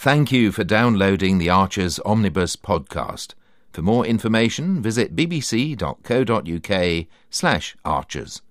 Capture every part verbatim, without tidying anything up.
Thank you for downloading the Archers Omnibus podcast. For more information, visit bbc.co.uk slash archers.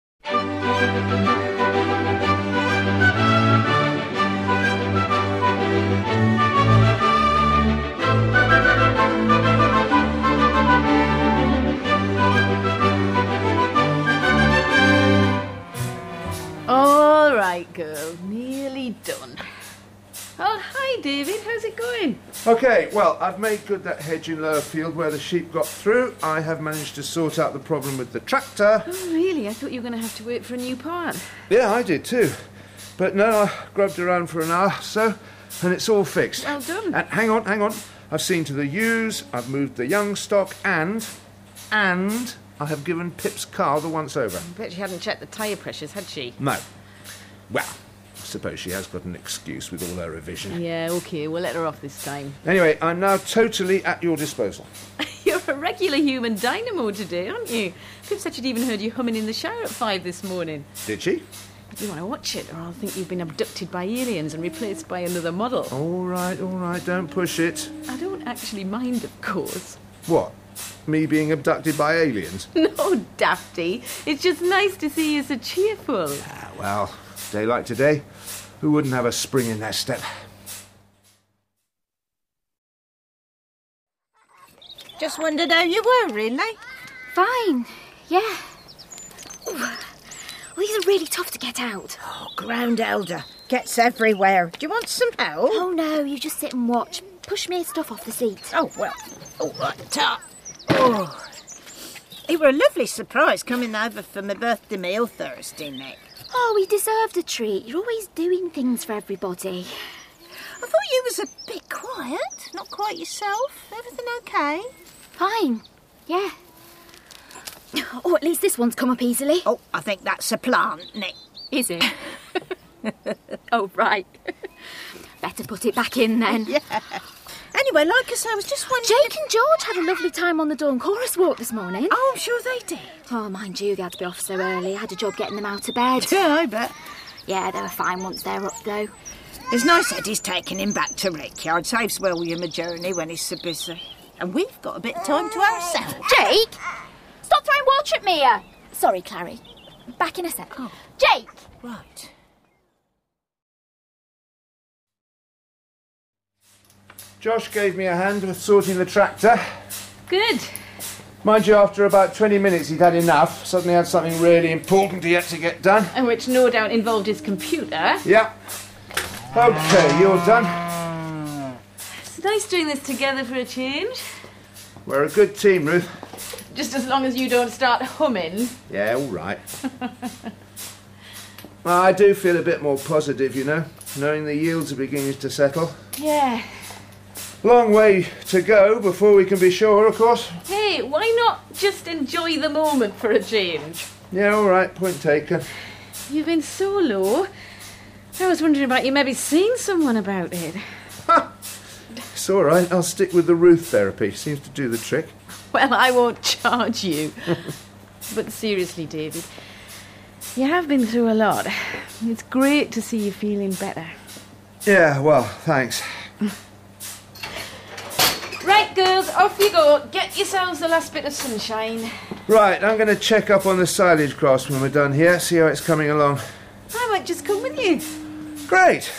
All right, girl, nearly done. Oh, hi, David. How's it going? OK, well, I've made good that hedge in Lower Field where the sheep got through. I have managed to sort out the problem with the tractor. Oh, really? I thought you were going to have to wait for a new part. Yeah, I did too. But no, I grubbed around for an hour or so, and it's all fixed. Well done. And hang on, hang on. I've seen to the ewes, I've moved the young stock, and... and I have given Pip's car the once-over. I bet she hadn't checked the tyre pressures, had she? No. Well, I suppose she has got an excuse with all her revision. Yeah, OK, we'll let her off this time. Anyway, I'm now totally at your disposal. You're a regular human dynamo today, aren't you? Pip said she'd even heard you humming in the shower at five this morning. Did she? Do you want to watch it, or I'll think you've been abducted by aliens and replaced by another model? All right, all right, don't push it. I don't actually mind, of course. What? Me being abducted by aliens? No, Dafty. It's just nice to see you so cheerful. Ah, well, day like today, who wouldn't have a spring in their step? Just wondered how you were, really. Fine, yeah. Ooh. Well, these are really tough to get out. Oh, ground elder. Gets everywhere. Do you want some help? Oh, no, you just sit and watch. Push me stuff off the seat. Oh, well, all right, ta. Oh. It were a lovely surprise coming over for my birthday meal Thursday, Nick. Oh, we deserved a treat. You're always doing things for everybody. I thought you was a bit quiet. Not quite yourself. Everything okay? Fine, yeah. Or at least this one's come up easily. Oh, I think that's a plant, Nick. Is it? Oh, right. Better put it back in then. Yeah. Anyway, like I say, I was just wondering... Jake and George had a lovely time on the Dawn Chorus walk this morning. Oh, I'm sure they did. Oh, mind you, they had to be off so early. I had a job getting them out of bed. Yeah, I bet. Yeah, they were fine once they're up, though. It's nice Eddie's taking him back to Rickyard. Saves William a journey when he's so busy. And we've got a bit of time to ourselves. Jake! Stop throwing water at me! Uh, sorry, Clary. Back in a sec. Oh. Jake! Right. Josh gave me a hand with sorting the tractor. Good. Mind you, after about twenty minutes he'd had enough. Suddenly had something really important he had to get done. And which no doubt involved his computer. Yeah. OK, you're done. It's nice doing this together for a change. We're a good team, Ruth. Just as long as you don't start humming. Yeah, all right. I do feel a bit more positive, you know, knowing the yields are beginning to settle. Yeah. Long way to go before we can be sure, of course. Hey, why not just enjoy the moment for a change? Yeah, all right, point taken. You've been so low. I was wondering about you maybe seeing someone about it. Ha! It's all right, I'll stick with the Ruth therapy. Seems to do the trick. Well, I won't charge you. But seriously, David, you have been through a lot. It's great to see you feeling better. Yeah, well, thanks. Right, girls, off you go. Get yourselves the last bit of sunshine. Right, I'm going to check up on the silage cross when we're done here, see how it's coming along. I might just come with you. Great.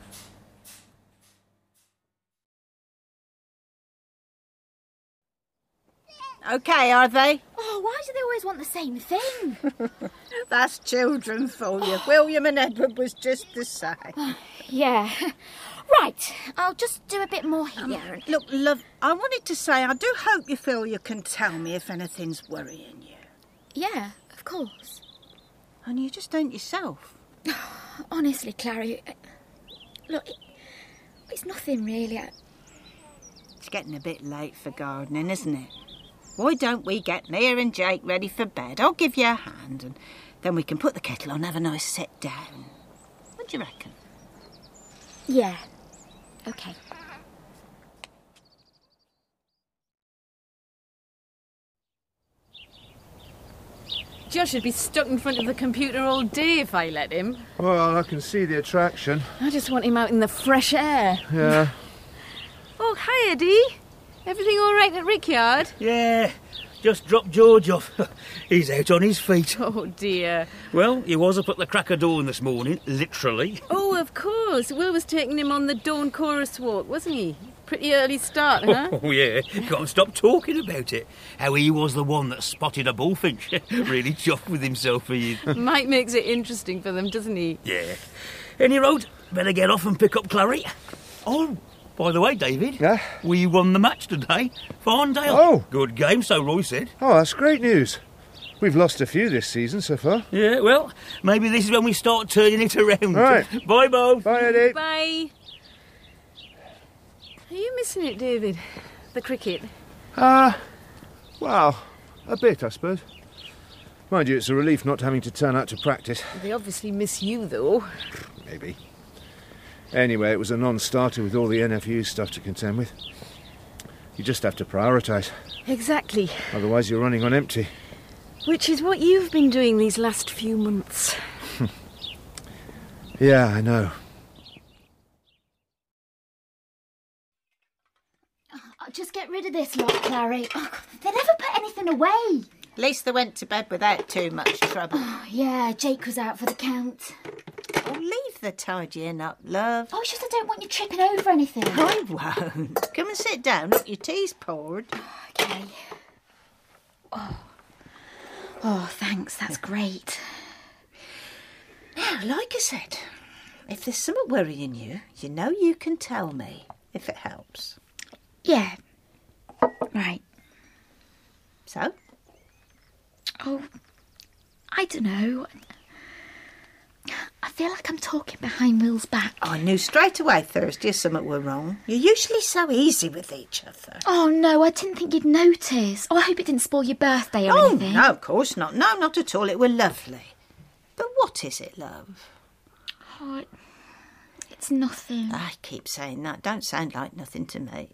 Okay, are they? Oh, why do they always want the same thing? That's children for you. William and Edward was just the same. Yeah. Right, I'll just do a bit more here. Look, love, I wanted to say I do hope you feel you can tell me if anything's worrying you. Yeah, of course. And you just don't yourself. Honestly, Clary, look, it, it's nothing really. I... It's getting a bit late for gardening, isn't it? Why don't we get Mia and Jake ready for bed? I'll give you a hand and then we can put the kettle on, have a nice sit down. What do you reckon? Yeah, OK. Josh would be stuck in front of the computer all day if I let him. Well, I can see the attraction. I just want him out in the fresh air. Yeah. Oh, hi, Eddie. Everything all right at Rickyard? Yeah, just dropped George off. He's out on his feet. Oh, dear. Well, he was up at the crack of dawn this morning, literally. Oh, of course. Will was taking him on the dawn chorus walk, wasn't he? Pretty early start, huh? Oh, yeah, can't stop talking about it. How he was the one that spotted a bullfinch. Really chuffed with himself, he is. Mike makes it interesting for them, doesn't he? Yeah. Any road, better get off and pick up Clary. Oh, by the way, David, Yeah? we won the match today. Farndale. Oh. Good game, so Roy said. Oh, that's great news. We've lost a few this season so far. Yeah, well, maybe this is when we start turning it around. All right. Bye, Bo. Bye, Eddie. Bye. Are you missing it, David? The cricket? Ah, uh, well, a bit, I suppose. Mind you, it's a relief not having to turn out to practice. They obviously miss you, though. Maybe. Anyway, it was a non-starter with all the N F U stuff to contend with. You just have to prioritise. Exactly. Otherwise you're running on empty. Which is what you've been doing these last few months. Yeah, I know. Oh, just get rid of this lot, Clary. Oh, they never put anything away. At least they went to bed without too much trouble. Oh, yeah, Jake was out for the count. Oh, leave the tidying up, love. Oh, it's just I don't want you tripping over anything. I won't. Come and sit down. Look, your tea's poured. Okay. Oh. Oh, thanks. That's great. Now, like I said, if there's something worrying you, you know you can tell me, if it helps. Yeah. Right. So? Oh, I don't know. I feel like I'm talking behind Will's back. Oh, I knew straight away Thursday something were wrong. You're usually so easy with each other. Oh, no, I didn't think you'd notice. Oh, I hope it didn't spoil your birthday or oh, anything. no, of course not. No, not at all. It were lovely. But what is it, love? Oh, it's nothing. I keep saying that. Don't sound like nothing to me.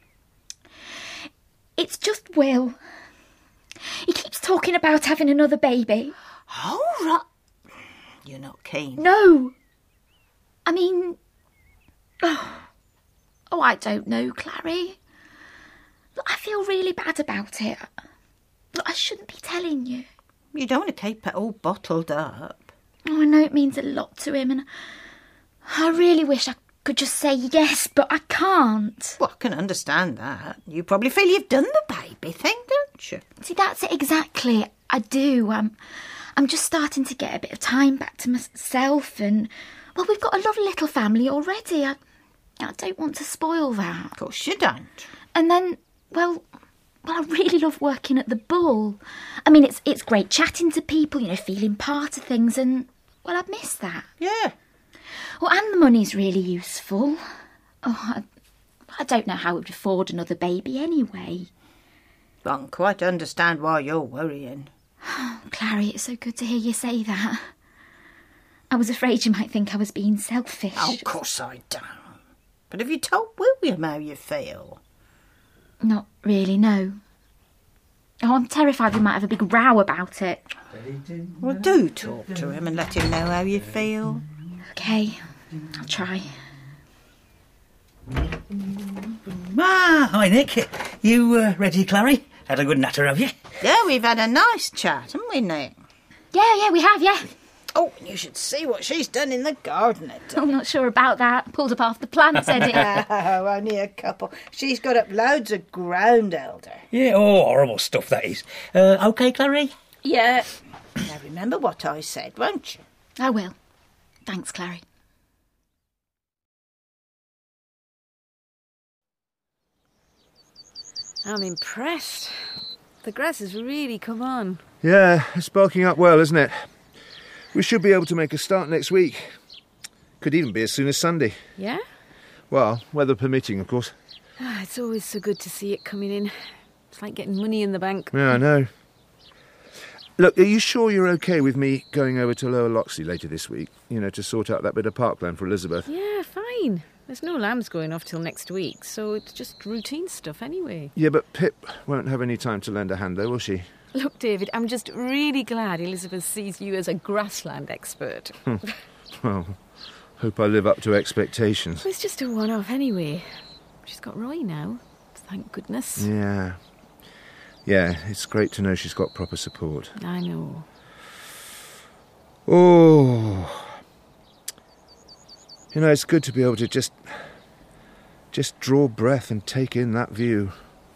It's just Will. He keeps talking about having another baby. Oh, right. You're not keen? No. I mean... Oh, oh I don't know, Clary. Look, I feel really bad about it. Look, I shouldn't be telling you. You don't want to keep it all bottled up. Oh, I know it means a lot to him, and I really wish I could just say yes, but I can't. Well, I can understand that. You probably feel you've done the baby thing, don't you? See, that's it exactly. I do. I'm, I'm just starting to get a bit of time back to myself, and, well, we've got a lovely little family already. I, I don't want to spoil that. Of course you don't. And then, well... Well, I really love working at the Bull. I mean, it's it's great chatting to people, you know, feeling part of things, and, well, I'd miss that. Yeah. Well, and the money's really useful. Oh, I, I don't know how we'd afford another baby anyway. I can quite understand why you're worrying. Oh, Clary, it's so good to hear you say that. I was afraid you might think I was being selfish. Oh, of course I don't. But have you told William how you feel? Not really, no. Oh, I'm terrified we might have a big row about it. Well, do talk to him and let him know how you feel. OK, I'll try. Ah, hi, Nick. You uh, ready, Clary? Had a good natter, have you? Yeah, we've had a nice chat, haven't we, Nick? Yeah, yeah, we have, yeah. Oh, you should see what she's done in the garden. I'm not sure about that. Pulled up half the plants, Eddie. Oh, only a couple. She's got up loads of ground, Elder. Yeah, oh, horrible stuff, that is. Uh, OK, Clary? Yeah. Now, remember what I said, won't you? I will. Thanks, Clary. I'm impressed. The grass has really come on. Yeah, it's bulking up well, isn't it? We should be able to make a start next week. Could even be as soon as Sunday. Yeah? Well, weather permitting, of course. Ah, it's always so good to see it coming in. It's like getting money in the bank. Yeah, I know. Look, are you sure you're OK with me going over to Lower Loxley later this week? You know, to sort out that bit of parkland for Elizabeth? Yeah, fine. There's no lambs going off till next week, so it's just routine stuff anyway. Yeah, but Pip won't have any time to lend a hand, though, will she? Look, David, I'm just really glad Elizabeth sees you as a grassland expert. Well, hope I live up to expectations. It's just a one-off anyway. She's got Roy now, thank goodness. Yeah. Yeah, it's great to know she's got proper support. I know. Oh. You know, it's good to be able to just... just draw breath and take in that view.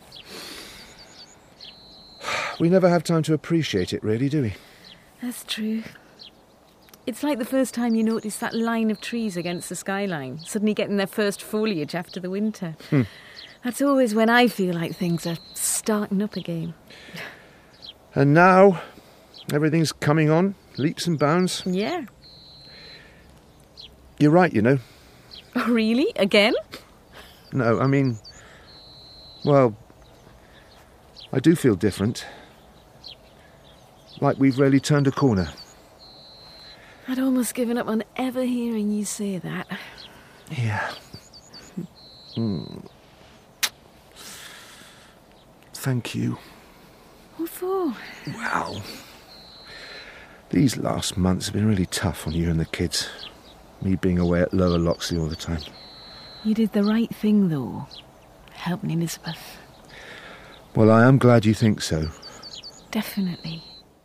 We never have time to appreciate it, really, do we? That's true. It's like the first time you notice that line of trees against the skyline, suddenly getting their first foliage after the winter. Hmm. That's always when I feel like things are starting up again. And now, everything's coming on, leaps and bounds. Yeah. You're right, you know. Oh, really? Again? No, I mean... Well, I do feel different. Like we've really turned a corner. I'd almost given up on ever hearing you say that. Yeah. Mm. Thank you. What for? Well, these last months have been really tough on you and the kids. Me being away at Lower Loxley all the time. You did the right thing, though. Helping Elizabeth. Well, I am glad you think so. Definitely.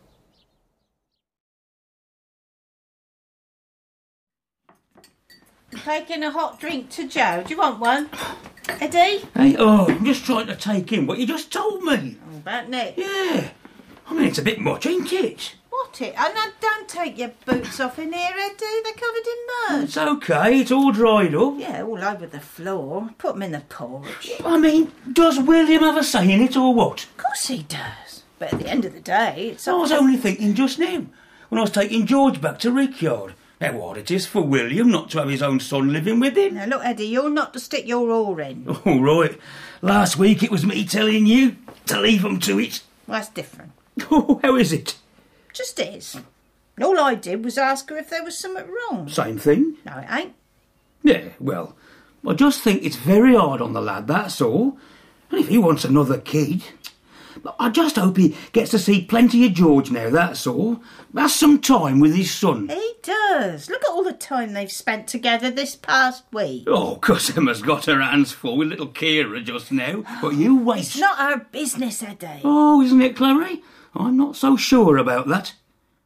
Taking a hot drink to Joe. Do you want one? Eddie? Hey, oh, I'm just trying to take in what you just told me. Oh, about Nick? Yeah. I mean, it's a bit much, ain't it? What it? Oh, no, don't take your boots off in here, Eddie. They're covered in mud. It's okay, it's all dried up. Yeah, all over the floor. Put them in the porch. I mean, does William have a say in it or what? Of course he does. But at the end of the day, it's... I was only thinking just now, when I was taking George back to Rickyard. How hard it is for William not to have his own son living with him. Now, look, Eddie, you're not to stick your oar in. All right. Last week it was me telling you to leave them to it. Well, that's different. Oh, how is it? Just is. All I did was ask her if there was something wrong. Same thing. No, it ain't. Yeah, well, I just think it's very hard on the lad, that's all. And if he wants another kid... I just hope he gets to see plenty of George now, that's all. Has some time with his son. He does. Look at all the time they've spent together this past week. Oh, 'cause Emma's got her hands full with little Kira just now. But you wait. It's not our business, Eddie. Oh, isn't it, Clary? I'm not so sure about that.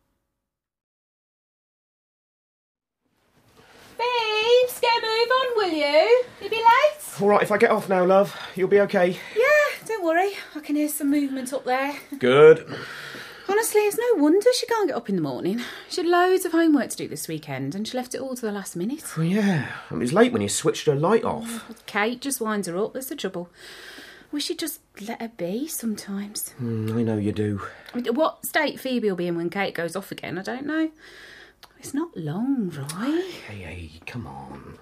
Babes, get a move on, will you? You'll be late. All right, if I get off now, love, you'll be okay. Yeah, don't worry. I can hear some movement up there. Good. Honestly, it's no wonder she can't get up in the morning. She had loads of homework to do this weekend and she left it all to the last minute. Well, yeah, I mean, it was late when you switched her light off. Kate just winds her up, that's the trouble. We should just let her be sometimes. Mm, I know you do. I mean, what state Phoebe will be in when Kate goes off again, I don't know. It's not long, Roy. Hey, hey, come on.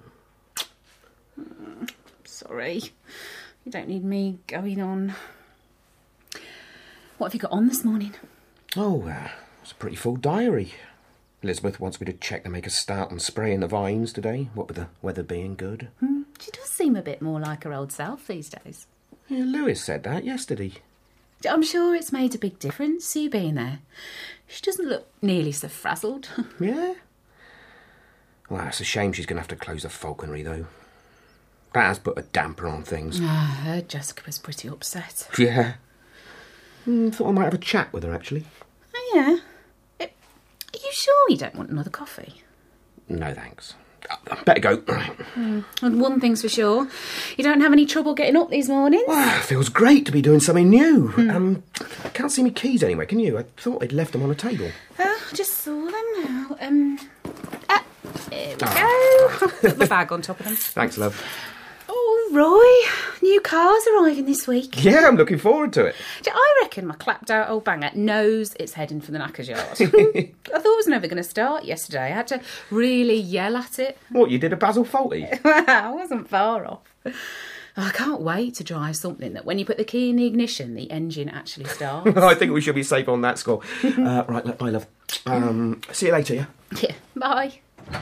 Mm, sorry. You don't need me going on. What have you got on this morning? Oh, uh, it's a pretty full diary. Elizabeth wants me to check to make a start on spraying the vines today, what with the weather being good. Hmm, she does seem a bit more like her old self these days. Yeah, Lewis said that yesterday. I'm sure it's made a big difference, you being there. She doesn't look nearly so frazzled. Yeah? Well, it's a shame she's going to have to close the falconry, though. That has put a damper on things. Ah, I heard Jessica was pretty upset. Yeah. Mm, thought I might have a chat with her, actually. Oh, yeah? Are you sure you don't want another coffee? No, thanks. I better go. Mm. And one thing's for sure, you don't have any trouble getting up these mornings. Well, it feels great to be doing something new. Mm. Um, I can't see my keys anywhere, can you? I thought I'd left them on the table. Oh, I just saw them now. Um, ah, here we Oh. go. Put the bag on top of them. Thanks, love. Oh, Roy, new car's arriving this week. Yeah, I'm looking forward to it. I reckon my clapped-out old banger knows it's heading for the knacker's yard. I thought it was never going to start yesterday. I had to really yell at it. What, you did a Basil Fawlty? Well, I wasn't far off. I can't wait to drive something that when you put the key in the ignition, the engine actually starts. I think we should be safe on that score. uh, right, look, bye, love. Um, see you later, yeah? Yeah, bye.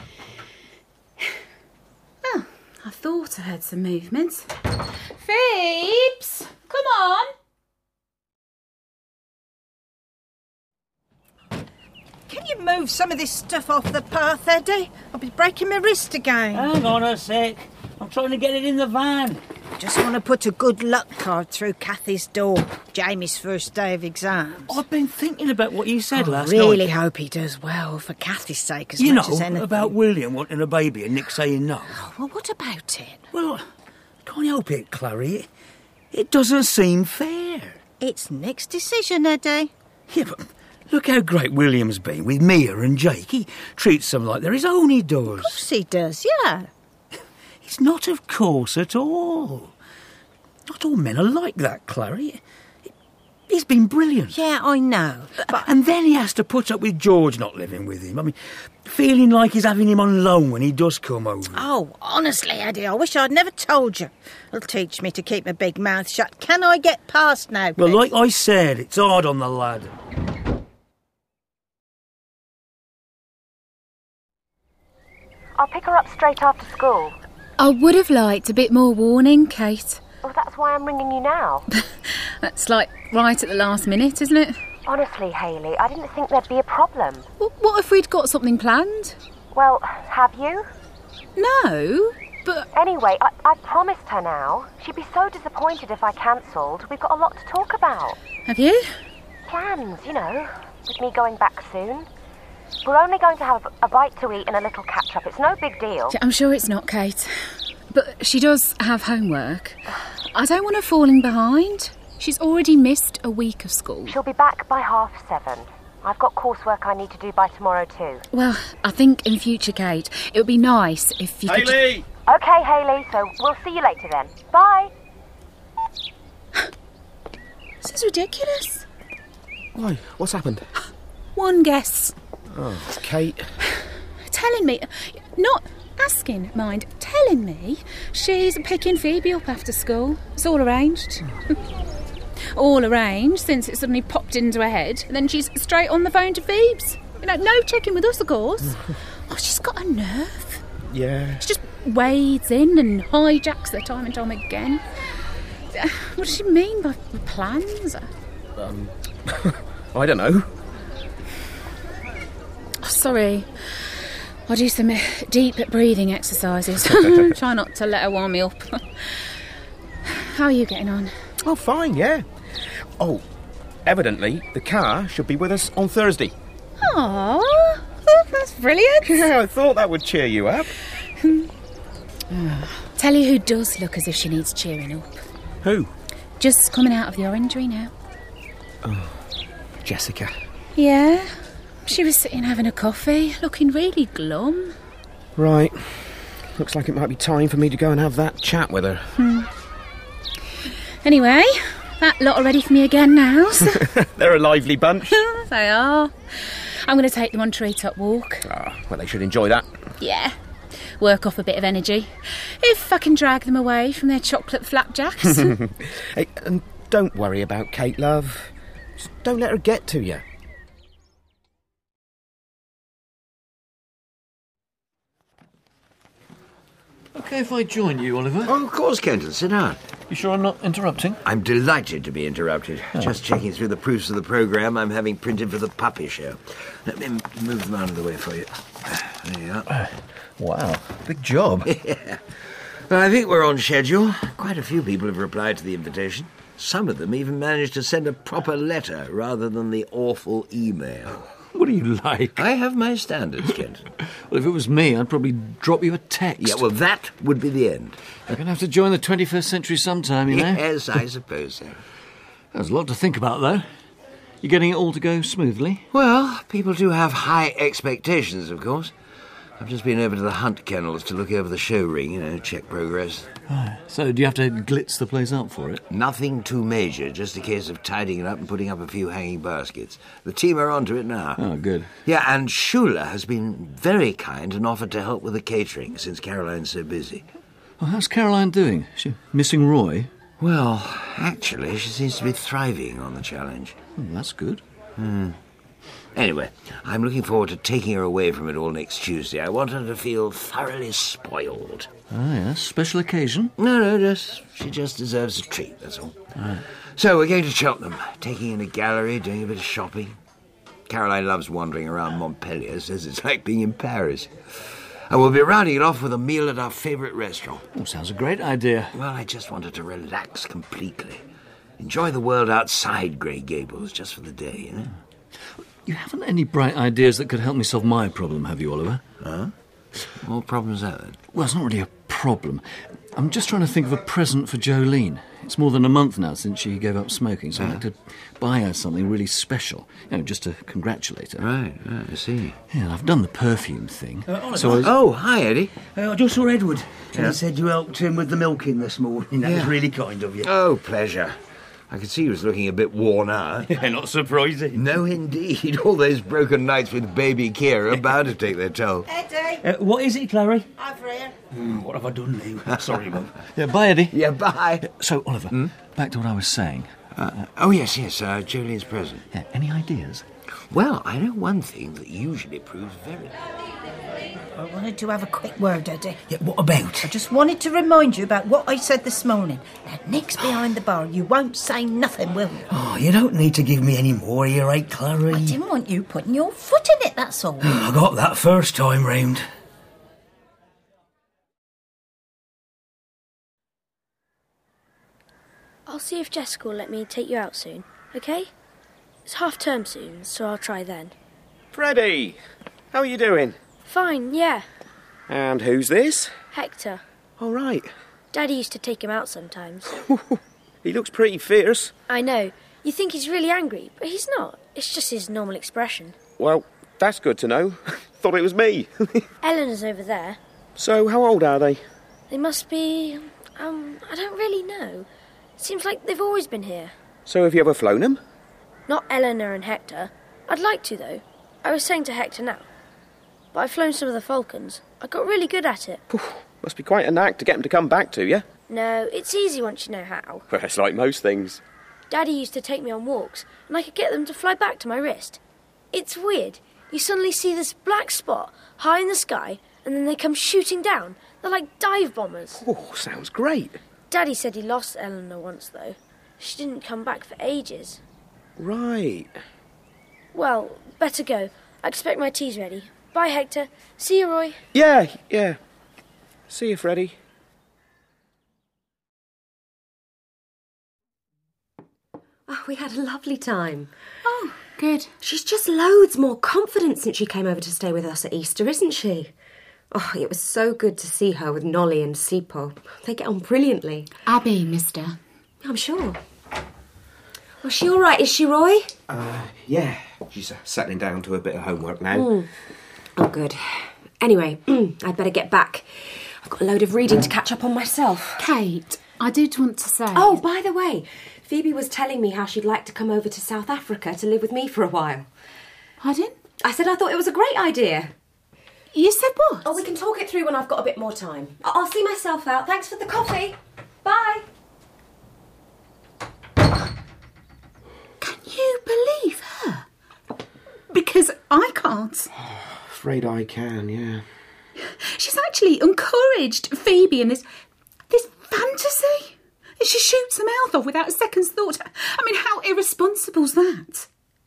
Oh, I thought I heard some movement. Phoebes, come on. Can you move some of this stuff off the path, Eddie? I'll be breaking my wrist again. Hang on a sec. I'm trying to get it in the van. Just want to put a good luck card through Kathy's door. Jamie's first day of exams. I've been thinking about what you said I last really night. hope he does well, for Kathy's sake as You much know, as anything. about William wanting a baby and Nick saying no. Oh, well, what about it? Well, I can't help it, Clary. It, it doesn't seem fair. It's Nick's decision, Eddie. Yeah, but look how great William's been with Mia and Jake. He treats them like they're his own, he does. Of course he does, yeah. It's not of course at all. Not all men are like that, Clary. He's been brilliant. Yeah, I know. But and then he has to put up with George not living with him. I mean, feeling like he's having him on loan when he does come over. Oh, honestly, Eddie, I wish I'd never told you. It'll teach me to keep my big mouth shut. Can I get past now, Well, please? like I said, it's hard on the lad. I'll pick her up straight after school. I would have liked a bit more warning, Kate. Well, that's why I'm ringing you now. That's like right at the last minute, isn't it? Honestly, Hayley, I didn't think there'd be a problem. Well, what if we'd got something planned? Well, have you? No, but... Anyway, I, I promised her now. She'd be so disappointed if I cancelled. We've got a lot to talk about. Have you? Plans, you know, with me going back soon. We're only going to have a bite to eat and a little catch-up. It's no big deal. I'm sure it's not, Kate. But she does have homework. I don't want her falling behind. She's already missed a week of school. She'll be back by half seven. I've got coursework I need to do by tomorrow too. Well, I think in future, Kate, it would be nice if you Hayley! could... Okay, Hayley, so we'll see you later then. Bye! This is ridiculous. Why? What's happened? One guess. Oh, Kate. Telling me... Not asking, mind. Telling me she's picking Phoebe up after school. It's all arranged. All arranged since it suddenly popped into her head. And then she's straight on the phone to Phoebes. You know, no checking with us, of course. Oh, she's got a nerve. Yeah. She just wades in and hijacks her time and time again. What does she mean by plans? Um, I don't know. Oh, sorry. I'll do some deep breathing exercises. Try not to let her warm me up. How are you getting on? Oh, fine, yeah. Oh, evidently, the car should be with us on Thursday. Aww, that's brilliant. Yeah, I thought that would cheer you up. Tell you who does look as if she needs cheering up. Who? Just coming out of the orangery now. Oh, Jessica. Yeah, she was sitting having a coffee, looking really glum. Right. Looks like it might be time for me to go and have that chat with her. Hmm. Anyway, that lot are ready for me again now. So. They're a lively bunch. They are. I'm going to take them on treetop walk. Ah, well, they should enjoy that. Yeah. Work off a bit of energy. If I can drag them away from their chocolate flapjacks. Hey, and don't worry about Kate, love. Just don't let her get to you. Okay if I join you, Oliver? Oh, of course, Kenton. Sit down. You sure I'm not interrupting? I'm delighted to be interrupted. Oh. Just checking through the proofs of the programme I'm having printed for the puppy show. Let me move them out of the way for you. There you are. Wow, big job. Yeah. Well, I think we're on schedule. Quite a few people have replied to the invitation. Some of them even managed to send a proper letter rather than the awful email. What are you like? I have my standards, Kenton. Well, if it was me, I'd probably drop you a text. Yeah, well, that would be the end. You're going to have to join the twenty-first century sometime, you know? Yes, I suppose so. There's a lot to think about, though. You getting it all to go smoothly? Well, people do have high expectations, of course. I've just been over to the Hunt Kennels to look over the show ring, you know, check progress. Oh, so do you have to glitz the place up for it? Nothing too major, just a case of tidying it up and putting up a few hanging baskets. The team are onto it now. Oh, good. Yeah, and Shula has been very kind and offered to help with the catering since Caroline's so busy. Well, how's Caroline doing? Is she missing Roy? Well, actually, she seems to be thriving on the challenge. Oh, that's good. Hmm. Anyway, I'm looking forward to taking her away from it all next Tuesday. I want her to feel thoroughly spoiled. Ah, yes. Special occasion? No, no, just she just deserves a treat, that's all. Right. So we're going to Cheltenham, taking in a gallery, doing a bit of shopping. Caroline loves wandering around Montpellier, says it's like being in Paris. And we'll be rounding it off with a meal at our favourite restaurant. Oh, sounds a great idea. Well, I just wanted to relax completely. Enjoy the world outside Grey Gables just for the day, you know? You haven't any bright ideas that could help me solve my problem, have you, Oliver? Huh? What problem's that, then? Well, it's not really a problem. I'm just trying to think of a present for Jolene. It's more than a month now since she gave up smoking, so I'd like to buy her something really special, you know, just to congratulate her. Right, right, I see. Yeah, and I've done the perfume thing. Uh, Oliver. so I was... Oh, hi, Eddie. Uh, I just saw Edward. Yeah? He said you helped him with the milking this morning. That Yeah. was really kind of you. Oh, pleasure. I could see he was looking a bit worn out. Yeah, not surprising. No, indeed. All those broken nights with baby Kira are bound to take their toll. Eddie, Uh, what is it, Clary? over here. Hmm, what have I done now? Sorry, Mum. Yeah, bye, Eddie. Yeah, bye. So, Oliver, back to what I was saying. Uh, oh, yes, yes, uh, Jolene's present. Yeah, any ideas? Well, I know one thing that usually proves very... I wanted to have a quick word, Eddie. Yeah, what about? I just wanted to remind you about what I said this morning. Now, Nick's behind the bar. You won't say nothing, will you? Oh, you don't need to give me any more, you right, Clary? I didn't want you putting your foot in it, that's all. I got that first time round. I'll see if Jessica will let me take you out soon, okay? It's half term soon, so I'll try then. Freddie! How are you doing? Fine, yeah. And who's this? Hector. All right. Daddy used to take him out sometimes. He looks pretty fierce. I know. You think he's really angry, but he's not. It's just his normal expression. Well, that's good to know. Thought it was me. Eleanor's over there. So, how old are they? They must be... um, I don't really know. Seems like they've always been here. So, have you ever flown them? Not Eleanor and Hector. I'd like to, though. I was saying to Hector now. But I've flown some of the Falcons. I got really good at it. Must be quite a knack to get them to come back to you. No, it's easy once you know how. Well, it's like most things. Daddy used to take me on walks, and I could get them to fly back to my wrist. It's weird. You suddenly see this black spot high in the sky, and then they come shooting down. They're like dive bombers. Oh, sounds great. Daddy said he lost Eleanor once, though. She didn't come back for ages. Right. Well, better go. I expect my tea's ready. Bye, Hector. See you, Roy. Yeah, yeah. See you, Freddie. Oh, we had a lovely time. Oh, good. She's just loads more confident since she came over to stay with us at Easter, isn't she? Oh, it was so good to see her with Nolly and Sipo. They get on brilliantly. Abby, mister. I'm sure. Was she all right, is she, Roy? Uh, yeah. She's uh, settling down to a bit of homework now. Mm. Oh, good. Anyway, I'd better get back. I've got a load of reading to catch up on myself. Kate, I did want to say... Oh, by the way, Phoebe was telling me how she'd like to come over to South Africa to live with me for a while. Pardon? I said I thought it was a great idea. You said what? Oh, we can talk it through when I've got a bit more time. I- I'll see myself out. Thanks for the coffee. Bye. Can you believe her? Because I can't. Afraid I can, yeah. She's actually encouraged Phoebe in this this fantasy. She shoots her mouth off without a second's thought. I mean, how irresponsible's that?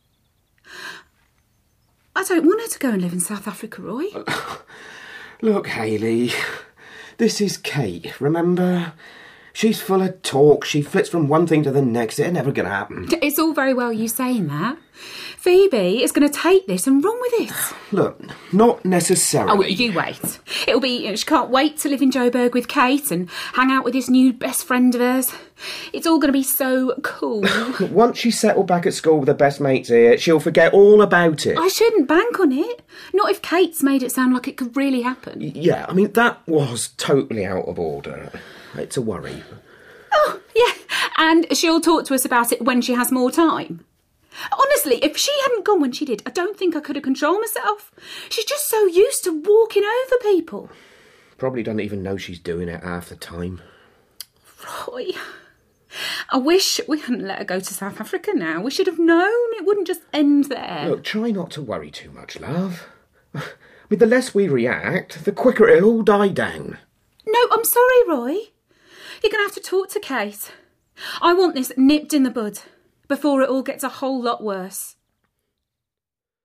I don't want her to go and live in South Africa, Roy. Look, Hayley, this is Kate, remember? She's full of talk. She flits from one thing to the next. It's never going to happen. It's all very well you saying that. Phoebe is going to take this and run with it. Look, not necessarily. Oh, well, you wait. It'll be, you know, she can't wait to live in Joburg with Kate and hang out with this new best friend of hers. It's all going to be so cool. Once she's settled back at school with her best mates here, she'll forget all about it. I shouldn't bank on it. Not if Kate's made it sound like it could really happen. Yeah, I mean, that was totally out of order. It's a worry. Oh, yeah. And she'll talk to us about it when she has more time. Honestly, if she hadn't gone when she did, I don't think I could have controlled myself. She's just so used to walking over people. Probably doesn't even know she's doing it half the time. Roy, I wish we hadn't let her go to South Africa now. We should have known it wouldn't just end there. Look, try not to worry too much, love. I mean, the less we react, the quicker it'll all die down. No, I'm sorry, Roy. You're going to have to talk to Kate. I want this nipped in the bud before it all gets a whole lot worse.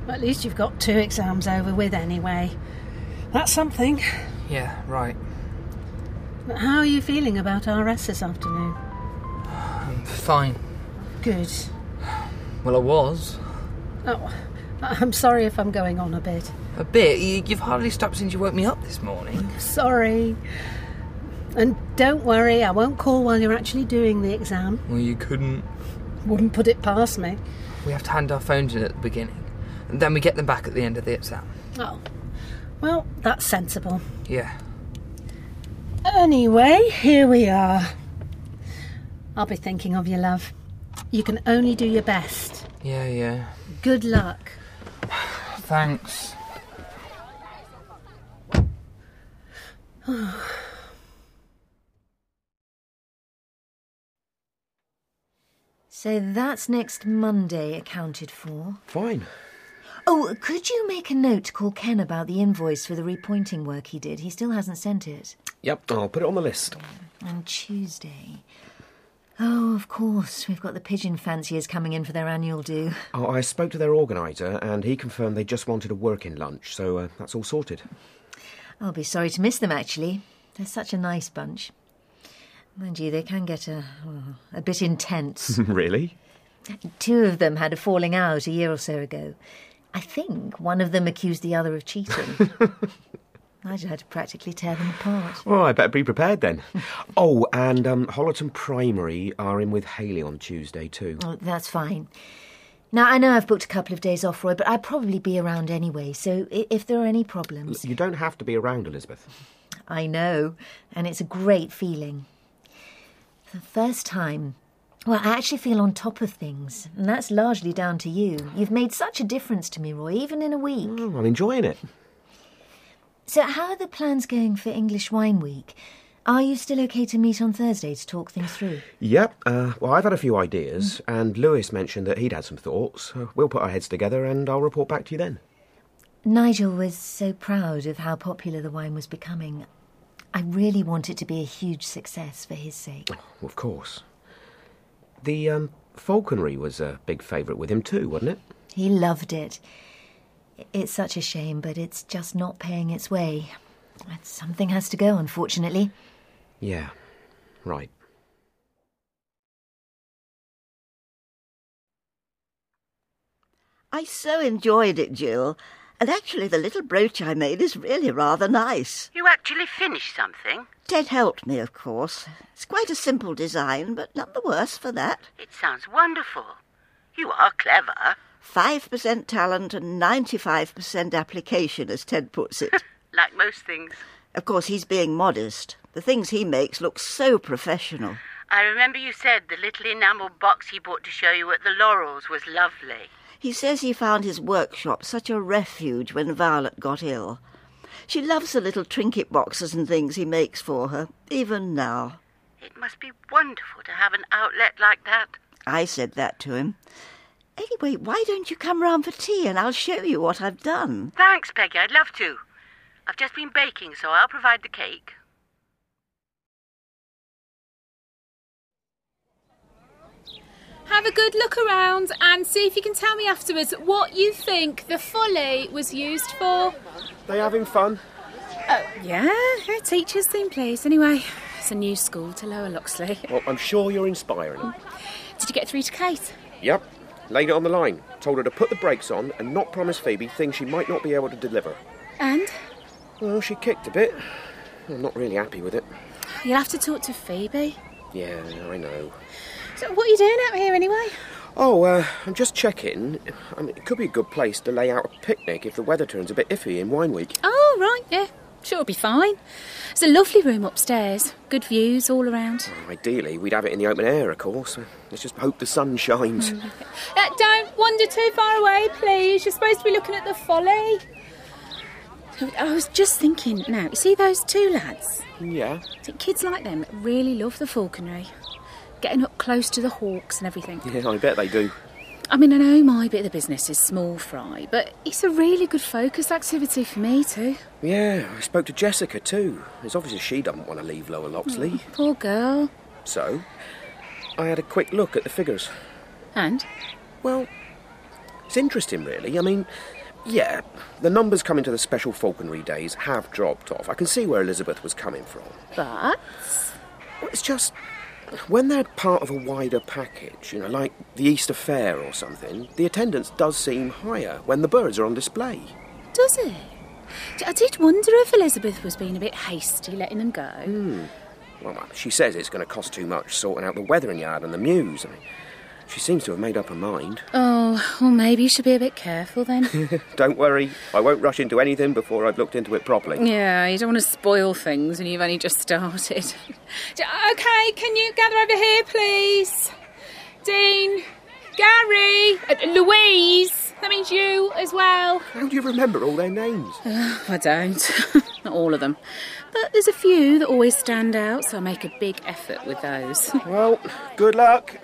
At least you've got two exams over with anyway. That's something. Yeah, right. But how are you feeling about R S this afternoon? I'm fine. Good. Well, I was. Oh, I'm sorry if I'm going on a bit. A bit? You- You've hardly stopped since you woke me up this morning. Sorry. And don't worry, I won't call while you're actually doing the exam. Well, you couldn't. Wouldn't put it past me. We have to hand our phones in at the beginning, and then we get them back at the end of the exam. Oh, well, that's sensible. Yeah. Anyway, here we are. I'll be thinking of you, love. You can only do your best. Yeah, yeah. Good luck. Thanks. So that's next Monday accounted for. Fine. Oh, could you make a note to call Ken about the invoice for the repointing work he did? He still hasn't sent it. Yep, I'll put it on the list. And Tuesday. Oh, of course. We've got the pigeon fanciers coming in for their annual due. Oh, I spoke to their organiser and he confirmed they just wanted a working lunch, so uh, that's all sorted. I'll be sorry to miss them, actually. They're such a nice bunch. Mind you, they can get a, oh, a bit intense. Really? Two of them had a falling out a year or so ago. I think one of them accused the other of cheating. I just had to practically tear them apart. Well, I better be prepared then. Oh, and um, Hollerton Primary are in with Hayley on Tuesday too. Oh, that's fine. Now, I know I've booked a couple of days off, Roy, but I'll probably be around anyway, so i- if there are any problems... You don't have to be around, Elizabeth. I know, and it's a great feeling. For the first time, well, I actually feel on top of things, and that's largely down to you. You've made such a difference to me, Roy, even in a week. Oh, I'm enjoying it. So how are the plans going for English Wine Week? Are you still okay to meet on Thursday to talk things through? Yep, uh, well, I've had a few ideas, and Lewis mentioned that he'd had some thoughts. Uh, we'll put our heads together and I'll report back to you then. Nigel was so proud of how popular the wine was becoming. I really want it to be a huge success for his sake. Oh, of course. The um, falconry was a big favourite with him too, wasn't it? He loved it. It's such a shame, but it's just not paying its way. Something has to go, unfortunately. Yeah, right. I so enjoyed it, Jill. And actually the little brooch I made is really rather nice. You actually finished something? Ted helped me, of course. It's quite a simple design, but none the worse for that. It sounds wonderful. You are clever. Five percent talent and ninety-five percent application, as Ted puts it. Like most things. Of course, he's being modest. The things he makes look so professional. I remember you said the little enamel box he bought to show you at the Laurels was lovely. He says he found his workshop such a refuge when Violet got ill. She loves the little trinket boxes and things he makes for her, even now. It must be wonderful to have an outlet like that. I said that to him. Anyway, why don't you come round for tea and I'll show you what I've done? Thanks, Peggy, I'd love to. I've just been baking, so I'll provide the cake. Have a good look around and see if you can tell me afterwards what you think the folly was used for. They having fun? Oh, yeah, her teachers seem pleased. Anyway, it's a new school to Lower Loxley. Well, I'm sure you're inspiring them. Did you get through to Kate? Yep. Laid it on the line. Told her to put the brakes on and not promise Phoebe things she might not be able to deliver. And? Well, she kicked a bit. I'm not really happy with it. You'll have to talk to Phoebe. Yeah, I know. So what are you doing out here anyway? Oh, uh, I'm just checking. I mean, it could be a good place to lay out a picnic if the weather turns a bit iffy in Wine Week. Oh, right, yeah. Sure, it'll be fine. It's a lovely room upstairs. Good views all around. Well, ideally, we'd have it in the open air, of course. Let's just hope the sun shines. Mm. Uh, don't wander too far away, please. You're supposed to be looking at the folly. I was just thinking, now, you see those two lads? Yeah. I think kids like them really love the falconry. Getting up close to the hawks and everything. Yeah, I bet they do. I mean, I know my bit of the business is small fry, but it's a really good focus activity for me too. Yeah, I spoke to Jessica too. It's obvious she doesn't want to leave Lower Loxley. Oh, poor girl. So, I had a quick look at the figures. And? Well, It's interesting, really. I mean, yeah, the numbers coming to the special falconry days have dropped off. I can see where Elizabeth was coming from. But? Well, it's just, when they're part of a wider package, you know, like the Easter Fair or something, the attendance does seem higher when the birds are on display. Does it? I did wonder if Elizabeth was being a bit hasty letting them go. Hmm. Well, she says it's going to cost too much sorting out the weathering yard and the mews. I mean, she seems to have made up her mind. Oh, well, maybe you should be a bit careful then. Don't worry, I won't rush into anything before I've looked into it properly. Yeah, you don't want to spoil things when you've only just started. OK, can you gather over here, please? Dean, Gary, uh, Louise, that means you as well. How do you remember all their names? Uh, I don't. Not all of them. But there's a few that always stand out, so I make a big effort with those. Well, good luck.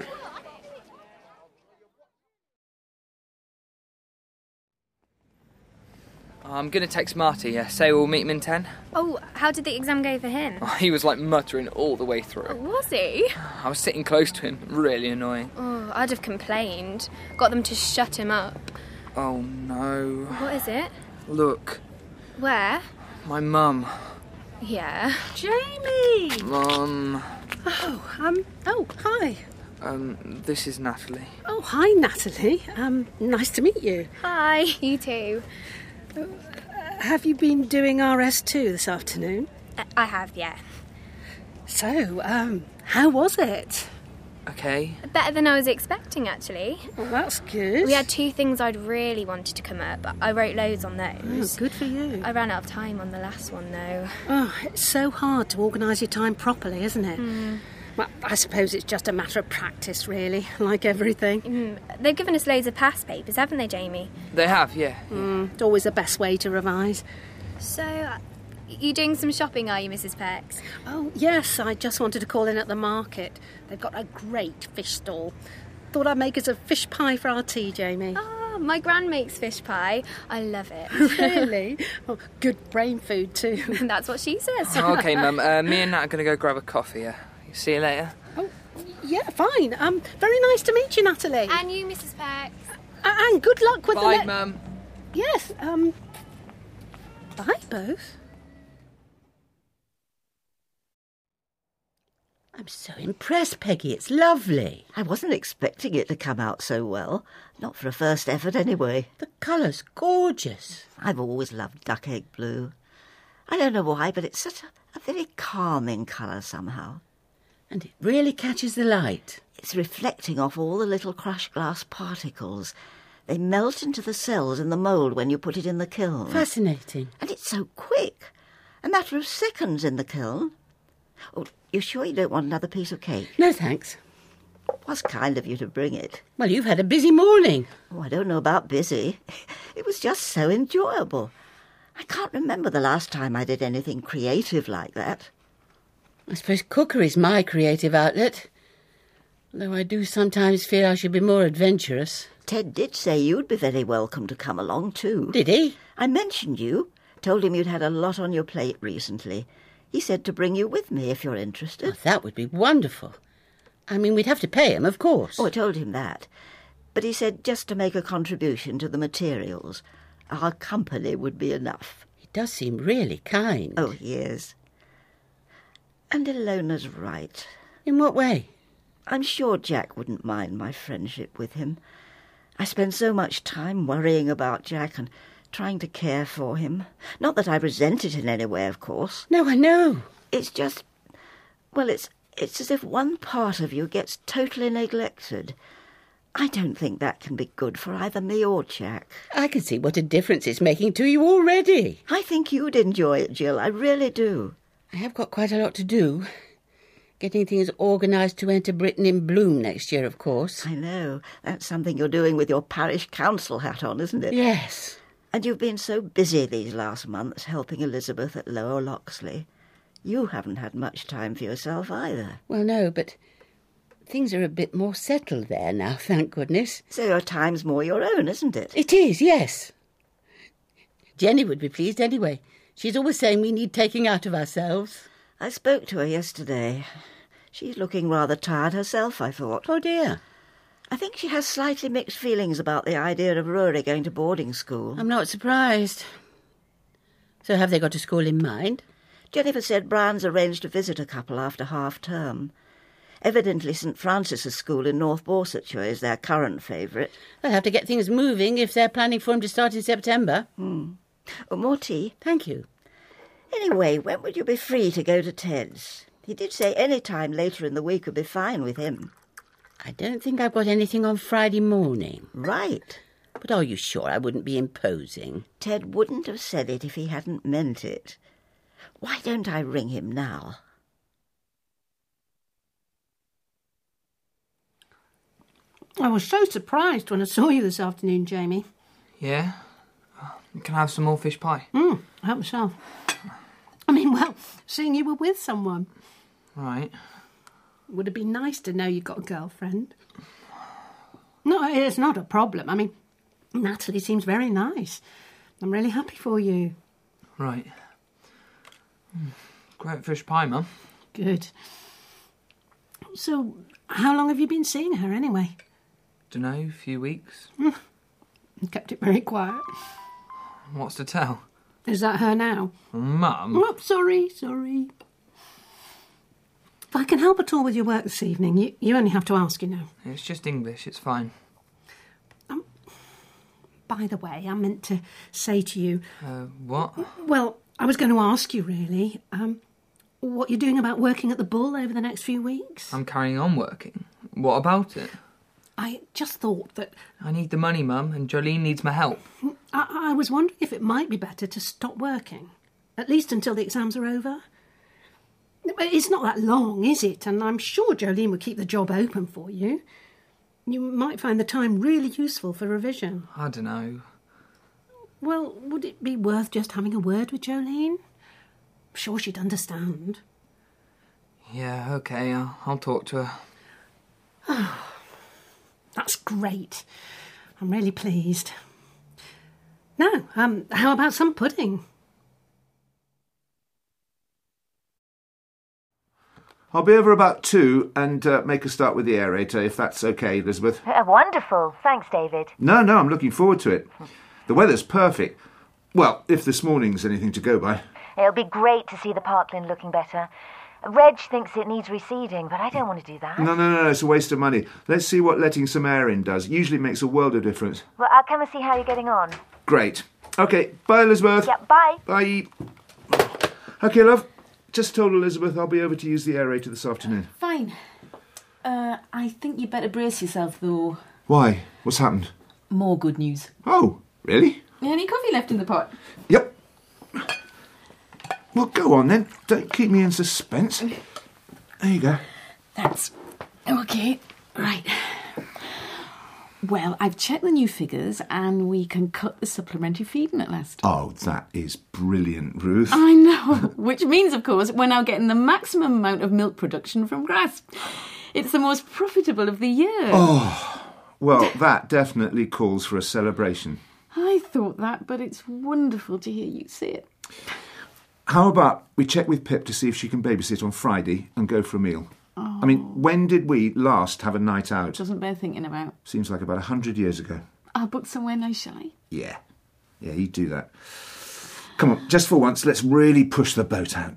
I'm going to text Marty, yeah, say we'll meet him in ten. Oh, how did the exam go for him? Oh, he was like muttering all the way through. Oh, was he? I was sitting close to him, really annoying. Oh, I'd have complained. Got them to shut him up. Oh no. What is it? Look. Where? My mum. Yeah. Jamie! Mum. Oh, um, oh, hi. Um, this is Natalie. Oh, hi, Natalie. Um, nice to meet you. Hi, you too. Uh, have you been doing R S two this afternoon? Uh, I have, yeah. So, um, how was it? Okay. Better than I was expecting, actually. Well, that's good. We had two things I'd really wanted to come up, but I wrote loads on those. Oh, good for you. I ran out of time on the last one, though. Oh, it's so hard to organise your time properly, isn't it? Mm. Well, I suppose it's just a matter of practice, really, like everything. Mm. They've given us loads of past papers, haven't they, Jamie? They have, yeah. Mm, it's always the best way to revise. So, uh, you doing some shopping, are you, Missus Pex? Oh, yes, I just wanted to call in at the market. They've got a great fish stall. Thought I'd make us a fish pie for our tea, Jamie. Oh, my gran makes fish pie. I love it. Really? Oh, good brain food, too. That's what she says. Oh, OK, Mum. Uh, me and Nat are going to go grab a coffee, yeah? See you later. Oh, yeah, fine. Um, very nice to meet you, Natalie. And you, Missus Pex. Uh, and good luck with Bye, the... Bye, Mum. Yes, um... Bye, both. I'm so impressed, Peggy. It's lovely. I wasn't expecting it to come out so well. Not for a first effort, anyway. The colour's gorgeous. I've always loved duck egg blue. I don't know why, but it's such a, a very calming colour somehow. And it really catches the light. It's reflecting off all the little crushed glass particles. They melt into the cells in the mould when you put it in the kiln. Fascinating. And it's so quick. A matter of seconds in the kiln. Oh, you sure you don't want another piece of cake? No, thanks. It was kind of you to bring it. Well, you've had a busy morning. Oh, I don't know about busy. It was just so enjoyable. I can't remember the last time I did anything creative like that. I suppose cookery's my creative outlet. Though I do sometimes feel I should be more adventurous. Ted did say you'd be very welcome to come along, too. Did he? I mentioned you. Told him you'd had a lot on your plate recently. He said to bring you with me if you're interested. Oh, that would be wonderful. I mean, we'd have to pay him, of course. Oh, I told him that. But he said just to make a contribution to the materials. Our company would be enough. He does seem really kind. Oh, he is. And Ilona's right. In what way? I'm sure Jack wouldn't mind my friendship with him. I spend so much time worrying about Jack and trying to care for him. Not that I resent it in any way, of course. No, I know. It's just... Well, it's, it's as if one part of you gets totally neglected. I don't think that can be good for either me or Jack. I can see what a difference it's making to you already. I think you'd enjoy it, Jill. I really do. I have got quite a lot to do. Getting things organised to enter Britain in bloom next year, of course. I know. That's something you're doing with your parish council hat on, isn't it? Yes. And you've been so busy these last months helping Elizabeth at Lower Loxley. You haven't had much time for yourself either. Well, no, but things are a bit more settled there now, thank goodness. So your time's more your own, isn't it? It is, yes. Jenny would be pleased anyway. She's always saying we need taking out of ourselves. I spoke to her yesterday. She's looking rather tired herself, I thought. Oh, dear. I think she has slightly mixed feelings about the idea of Rory going to boarding school. I'm not surprised. So have they got a school in mind? Jennifer said Brian's arranged to visit a couple after half-term. Evidently St Francis's School in North Borsetshire is their current favourite. They'll have to get things moving if they're planning for him to start in September. Hmm. Oh, more tea? Thank you. Anyway, when would you be free to go to Ted's? He did say any time later in the week would be fine with him. I don't think I've got anything on Friday morning. Right. But are you sure I wouldn't be imposing? Ted wouldn't have said it if he hadn't meant it. Why don't I ring him now? I was so surprised when I saw you this afternoon, Jamie. Yeah? Can I have some more fish pie? Mm, help myself. I mean, well, seeing you were with someone. Right. Would it be nice to know you got a girlfriend? No, it's not a problem. I mean, Natalie seems very nice. I'm really happy for you. Right. Great fish pie, Mum. Good. So, how long have you been seeing her, anyway? Dunno, a few weeks. Mm. Kept it very quiet. What's to tell? Is that her now? Mum? Oh, sorry, sorry. If I can help at all with your work this evening, you, you only have to ask, you know. It's just English, it's fine. Um, by the way, I meant to say to you... Uh, what? Well, I was going to ask you, really, um, what you're doing about working at the Bull over the next few weeks. I'm carrying on working. What about it? I just thought that... I need the money, Mum, and Jolene needs my help. I, I was wondering if it might be better to stop working, at least until the exams are over. It's not that long, is it? And I'm sure Jolene would keep the job open for you. You might find the time really useful for revision. I don't know. Well, would it be worth just having a word with Jolene? I'm sure she'd understand. Yeah, OK, I'll, I'll talk to her. That's great. I'm really pleased. Now, um, how about some pudding? I'll be over about two and uh, make a start with the aerator, if that's OK, Elizabeth. Uh, wonderful. Thanks, David. No, no, I'm looking forward to it. The weather's perfect. Well, if this morning's anything to go by. It'll be great to see the parkland looking better. Reg thinks it needs reseeding, but I don't want to do that. No, no, no, no, it's a waste of money. Let's see what letting some air in does. Usually makes a world of difference. Well, I'll come and see how you're getting on. Great. OK, bye, Elizabeth. Yeah, bye. Bye. OK, love. Just told Elizabeth I'll be over to use the aerator this afternoon. Fine. Uh, I think you'd better brace yourself, though. Why? What's happened? More good news. Oh, really? Any coffee left in the pot? Yep. Well, go on then. Don't keep me in suspense. There you go. That's okay. Right. Well, I've checked the new figures and we can cut the supplementary feeding at last. Oh, that is brilliant, Ruth. I know. Which means, of course, we're now getting the maximum amount of milk production from grass. It's the most profitable of the year. Oh, well, that definitely calls for a celebration. I thought that, but it's wonderful to hear you say it. How about we check with Pip to see if she can babysit on Friday and go for a meal? Oh. I mean, when did we last have a night out? Doesn't bear thinking about. Seems like about a hundred years ago. I'll book somewhere nice, shall I? Yeah. Yeah, you do that. Come on, just for once, let's really push the boat out.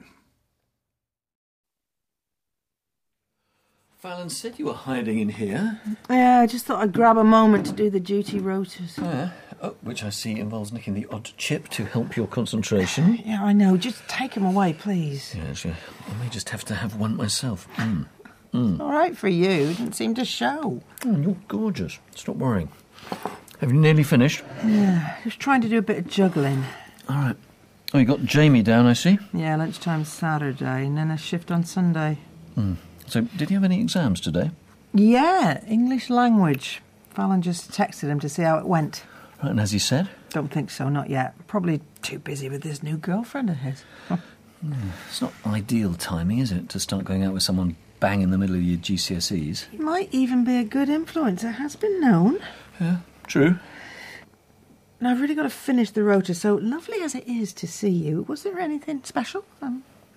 Fallon said you were hiding in here. Yeah, I just thought I'd grab a moment to do the duty rotas. Oh, yeah. Oh, which I see involves nicking the odd chip to help your concentration. Yeah, I know. Just take him away, please. Yes, yeah. I may just have to have one myself. Mm. Mm. All right for you. It didn't seem to show. Oh, you're gorgeous. Stop worrying. Have you nearly finished? Yeah, just trying to do a bit of juggling. All right. Oh, you got Jamie down, I see. Yeah, lunchtime Saturday and then a shift on Sunday. Mm. So, did you have any exams today? Yeah, English language. Fallon just texted him to see how it went. Right, and has he said? Don't think so, not yet. Probably too busy with this new girlfriend of his. Mm. It's not ideal timing, is it, to start going out with someone bang in the middle of your G C S Es? He might even be a good influence. It has been known. Yeah, true. And I've really got to finish the rota, so lovely as it is to see you, was there anything special? Um, and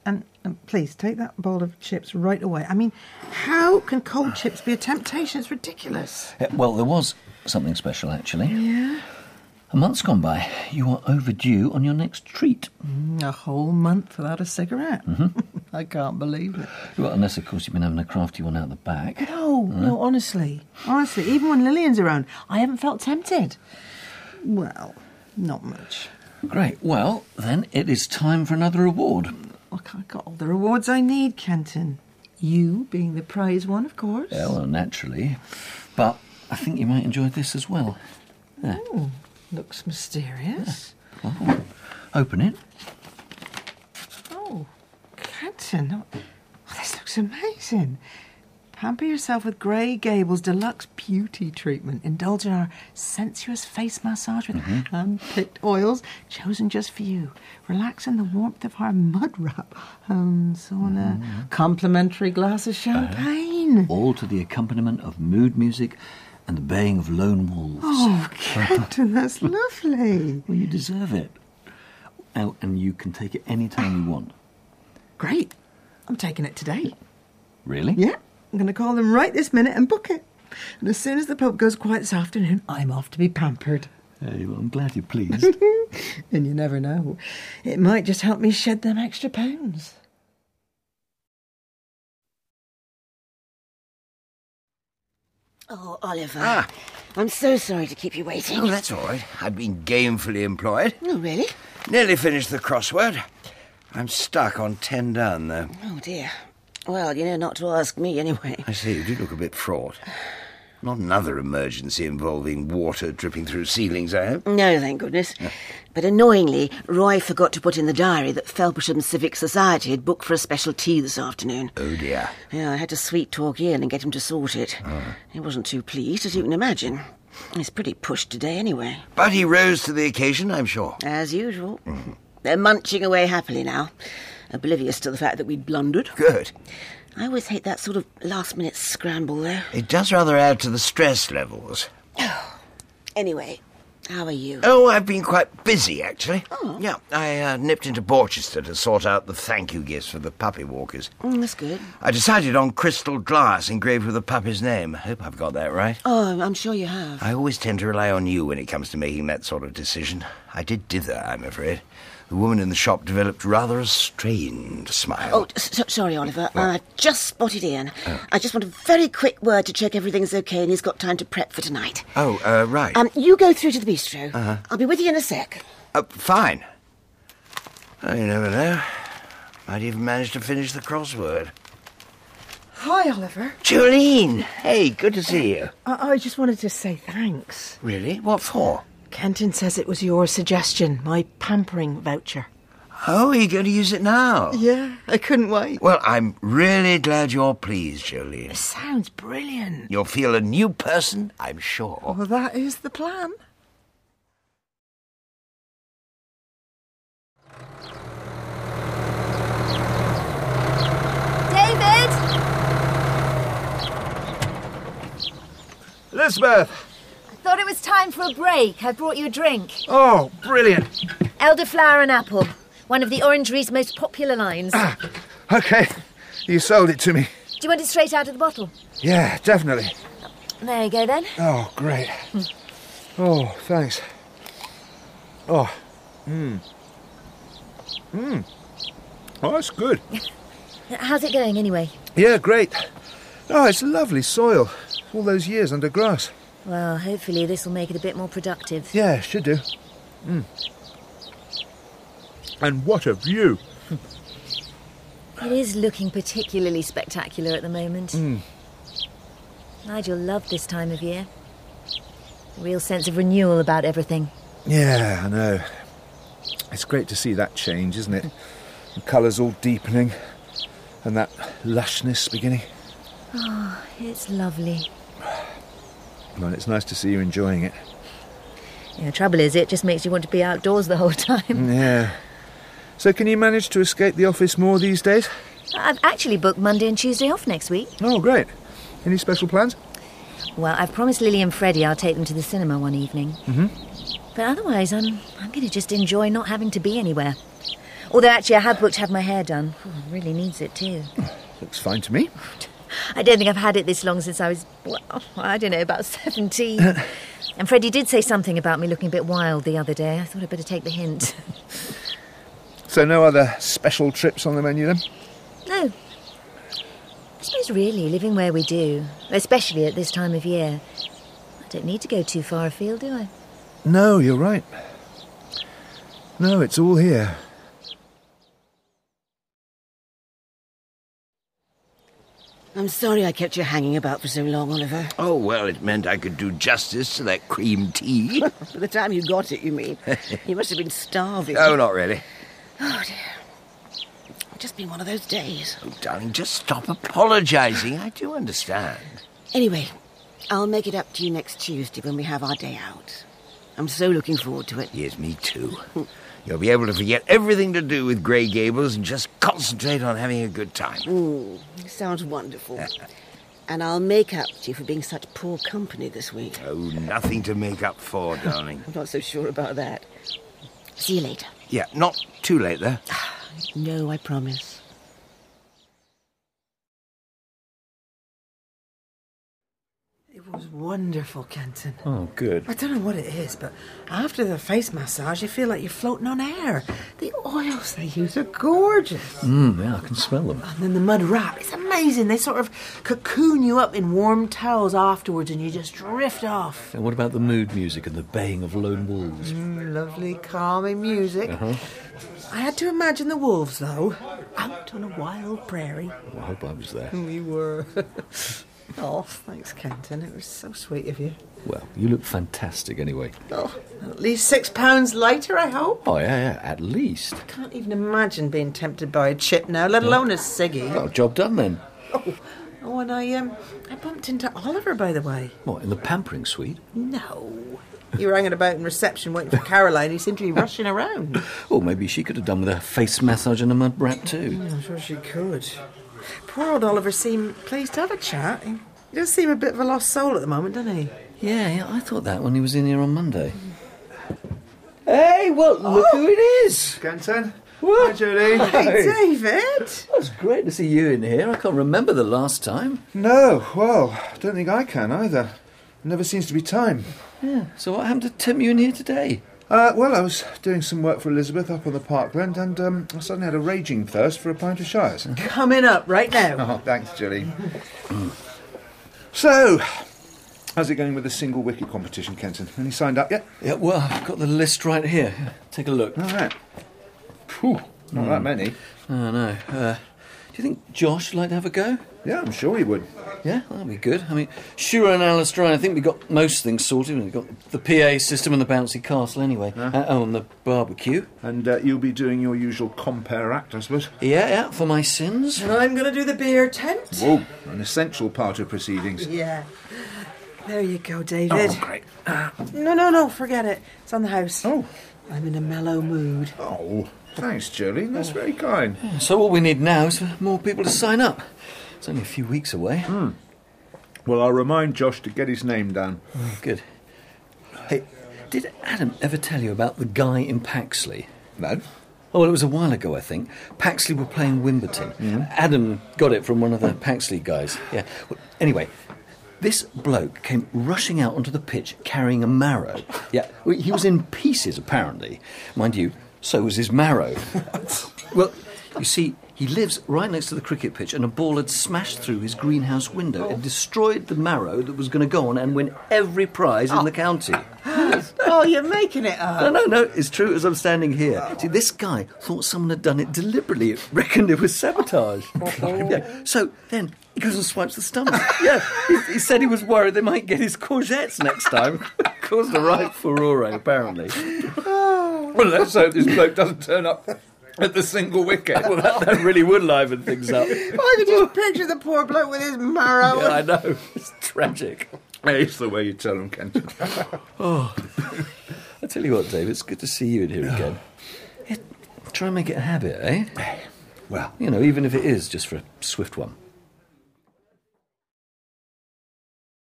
And, and please, take that bowl of chips right away. I mean, how can cold chips be a temptation? It's ridiculous. Uh, well, there was something special, actually. Yeah? A month's gone by. You are overdue on your next treat. Mm, a whole month without a cigarette? Mm-hmm. I can't believe it. Well, unless, of course, you've been having a crafty one out the back. No, Uh, no, honestly. Honestly, even when Lillian's around, I haven't felt tempted. Well, not much. Great. Well, then it is time for another award. Look, I got all the rewards I need, Kenton. You being the prize one, of course. Yeah, well, naturally. But I think you might enjoy this as well. There. Ooh, looks mysterious. Yeah. Oh, open it. Oh, Kenton. Oh, this looks amazing. Pamper yourself with Grey Gables Deluxe Beauty Treatment. Indulge in our sensuous face massage with Mm-hmm. hand-picked oils chosen just for you. Relax in the warmth of our mud wrap. Um, so on a Mm-hmm. complimentary glass of champagne. Uh, all to the accompaniment of mood music and the baying of lone wolves. Oh, Kenton, that's lovely. Well, you deserve it. Oh, and you can take it any time you want. Great. I'm taking it today. Really? Yeah. I'm going to call them right this minute and book it. And as soon as the pub goes quiet this afternoon, I'm off to be pampered. Hey, well, I'm glad you're pleased. And you never know. It might just help me shed them extra pounds. Oh, Oliver. Ah. I'm so sorry to keep you waiting. Oh, that's all right. I've been gamefully employed. Oh, really? Nearly finished the crossword. I'm stuck on ten done, though. Oh, dear. Well, you know not to ask me anyway. I see, you do look a bit fraught. Not another emergency involving water dripping through ceilings, I hope? No, thank goodness. No. But annoyingly, Roy forgot to put in the diary that Felpersham Civic Society had booked for a special tea this afternoon. Oh, dear. Yeah, I had to sweet talk Ian and get him to sort it. Oh. He wasn't too pleased, as you can imagine. He's pretty pushed today anyway. But he rose to the occasion, I'm sure. As usual. Mm-hmm. They're munching away happily now, oblivious to the fact that we blundered. Good. I always hate that sort of last-minute scramble, though. It does rather add to the stress levels. Anyway, how are you? Oh, I've been quite busy, actually. Oh. Yeah, I uh, nipped into Borchester to sort out the thank you gifts for the puppy walkers. Mm, that's good. I decided on crystal glass engraved with the puppy's name. I hope I've got that right. Oh, I'm sure you have. I always tend to rely on you when it comes to making that sort of decision. I did dither, I'm afraid. The woman in the shop developed rather a strained smile. Oh, so, sorry, Oliver. I uh, just spotted Ian. Oh. I just want a very quick word to check everything's okay and he's got time to prep for tonight. Oh, uh, right. Um, you go through to the bistro. Uh-huh. I'll be with you in a sec. Oh, fine. Oh, you never know. Might even manage to finish the crossword. Hi, Oliver. Jolene! Hey, good to see you. I, I just wanted to say thanks. Really? What for? Kenton says it was your suggestion, my pampering voucher. Oh, are you going to use it now? Yeah, I couldn't wait. Well, I'm really glad you're pleased, Jolene. It sounds brilliant. You'll feel a new person, I'm sure. Well, that is the plan. David! Elizabeth! Thought it was time for a break. I brought you a drink. Oh, brilliant. Elderflower and apple. One of the Orangery's most popular lines. Ah, OK. You sold it to me. Do you want it straight out of the bottle? Yeah, definitely. There you go, then. Oh, great. Oh, thanks. Oh. Mmm. Mmm. Oh, that's good. How's it going, anyway? Yeah, great. Oh, it's lovely soil. All those years under grass. Well, hopefully this will make it a bit more productive. Yeah, should do. Mm. And what a view. It is looking particularly spectacular at the moment. Mm. Nigel loved this time of year. A real sense of renewal about everything. Yeah, I know. It's great to see that change, isn't it? The colours all deepening and that lushness beginning. Oh, it's lovely. Well, it's nice to see you enjoying it. Yeah, the trouble is, it just makes you want to be outdoors the whole time. Yeah. So can you manage to escape the office more these days? I've actually booked Monday and Tuesday off next week. Oh, great. Any special plans? Well, I've promised Lily and Freddie I'll take them to the cinema one evening. Mm-hmm. But otherwise, I'm I'm going to just enjoy not having to be anywhere. Although actually I have booked to have my hair done. Oh, really needs it too. Looks fine to me. I don't think I've had it this long since I was, well, I don't know, about seventeen. And Freddie did say something about me looking a bit wild the other day. I thought I'd better take the hint. So no other special trips on the menu then? No. I suppose really, living where we do, especially at this time of year, I don't need to go too far afield, do I? No, you're right. No, it's all here. I'm sorry I kept you hanging about for so long, Oliver. Oh, well, it meant I could do justice to that cream tea. By the time you got it, you mean? You must have been starving. Oh, not really. Oh, dear. It's just been one of those days. Oh, darling, just stop apologising. I do understand. Anyway, I'll make it up to you next Tuesday when we have our day out. I'm so looking forward to it. Yes, me too. You'll be able to forget everything to do with Grey Gables and just concentrate on having a good time. Mm, sounds wonderful. And I'll make up to you for being such poor company this week. Oh, nothing to make up for, darling. I'm not so sure about that. See you later. Yeah, not too late, though. No, I promise. It was wonderful, Kenton. Oh, good. I don't know what it is, but after the face massage, you feel like you're floating on air. The oils they use are gorgeous. Mm, yeah, I can smell them. And then the mud wrap, it's amazing. They sort of cocoon you up in warm towels afterwards and you just drift off. And what about the mood music and the baying of lone wolves? Mm, lovely, calming music. Uh-huh. I had to imagine the wolves, though, out on a wild prairie. Well, I hope I was there. We were. Oh, thanks, Kenton. It was so sweet of you. Well, you look fantastic anyway. Oh, at least six pounds lighter, I hope. Oh, yeah, yeah, at least. I can't even imagine being tempted by a chip now, let alone a ciggy. Well, job done then. Oh, oh and I, um, I bumped into Oliver, by the way. What, in the pampering suite? No. You were hanging about in reception waiting for Caroline. He seemed to be rushing around. Oh, maybe she could have done with a face massage and a mud wrap too. Mm, I'm sure she could. Poor old Oliver seemed pleased to have a chat. He does seem a bit of a lost soul at the moment, doesn't he? Yeah, yeah, I thought that when he was in here on Monday. Hey, well, look oh. who it is! Kenton. What? Hi, Julie. Hey, David. It's great to see you in here. I can't remember the last time. No, well, I don't think I can either. Never seems to be time. Yeah, so what happened to tempt you in here today? Uh, well, I was doing some work for Elizabeth up on the parkland and um, I suddenly had a raging thirst for a pint of Shires. Coming up right now. Oh, thanks, Julie. So, how's it going with the single wicket competition, Kenton? Any signed up yet? Yeah, well, I've got the list right here. Take a look. All right. Phew, not mm. that many. Oh, no. Uh, do you think Josh would like to have a go? Yeah, I'm sure he would. Yeah, that'd be good. I mean, Shura and Alistair, I think we got most things sorted. We've got the P A system and the bouncy castle anyway. Uh, uh, oh, and the barbecue. And uh, you'll be doing your usual compare act, I suppose? Yeah, yeah, for my sins. And I'm going to do the beer tent. Whoa, an essential part of proceedings. Yeah. There you go, David. Oh, great. Uh, no, no, no, forget it. It's on the house. Oh. I'm in a mellow mood. Oh, thanks, Julie. That's very kind. Yeah, so all we need now is for more people to sign up. It's only a few weeks away. Mm. Well, I'll remind Josh to get his name down. Oh, good. Hey, did Adam ever tell you about the guy in Paxley? No. Oh, well, it was a while ago, I think. Paxley were playing Wimbledon. Mm. Adam got it from one of the Paxley guys. Yeah. Well, anyway, this bloke came rushing out onto the pitch carrying a marrow. Yeah, well, he was in pieces, apparently. Mind you, so was his marrow. Well, you see, he lives right next to the cricket pitch and a ball had smashed through his greenhouse window oh. and destroyed the marrow that was going to go on and win every prize oh. in the county. Oh, you're making it up. No, no, no, it's true as I'm standing here. Oh. See, this guy thought someone had done it deliberately. Reckoned it was sabotage. Oh. Yeah. So then he goes and swipes the stomach. Yeah, he, he said he was worried they might get his courgettes next time. Caused a right furore, apparently. Oh. Well, let's hope this bloke doesn't turn up at the single wicket. Well, that, that really would liven things up. I could just picture the poor bloke with his marrow. Yeah, I know. It's tragic. It's the way you tell him, Kenton. Oh, I tell you what, Dave, it's good to see you in here again. Yeah, try and make it a habit, eh? Well, you know, even if it is just for a swift one.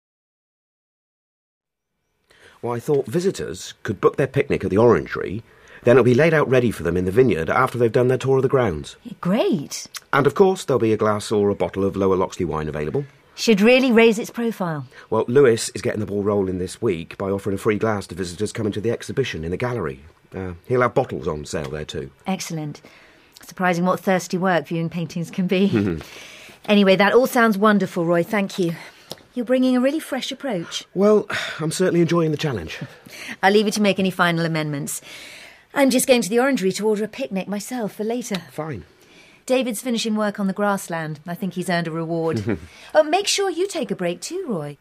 Well, I thought visitors could book their picnic at the Orangery, Then it'll be laid out ready for them in the vineyard after they've done their tour of the grounds. Great. And of course, there'll be a glass or a bottle of Lower Loxley wine available. Should really raise its profile. Well, Lewis is getting the ball rolling this week by offering a free glass to visitors coming to the exhibition in the gallery. Uh, he'll have bottles on sale there too. Excellent. Surprising what thirsty work viewing paintings can be. Anyway, that all sounds wonderful, Roy. Thank you. You're bringing a really fresh approach. Well, I'm certainly enjoying the challenge. I'll leave you to make any final amendments. I'm just going to the orangery to order a picnic myself for later. Fine. David's finishing work on the grassland. I think he's earned a reward. Oh, make sure you take a break too, Roy.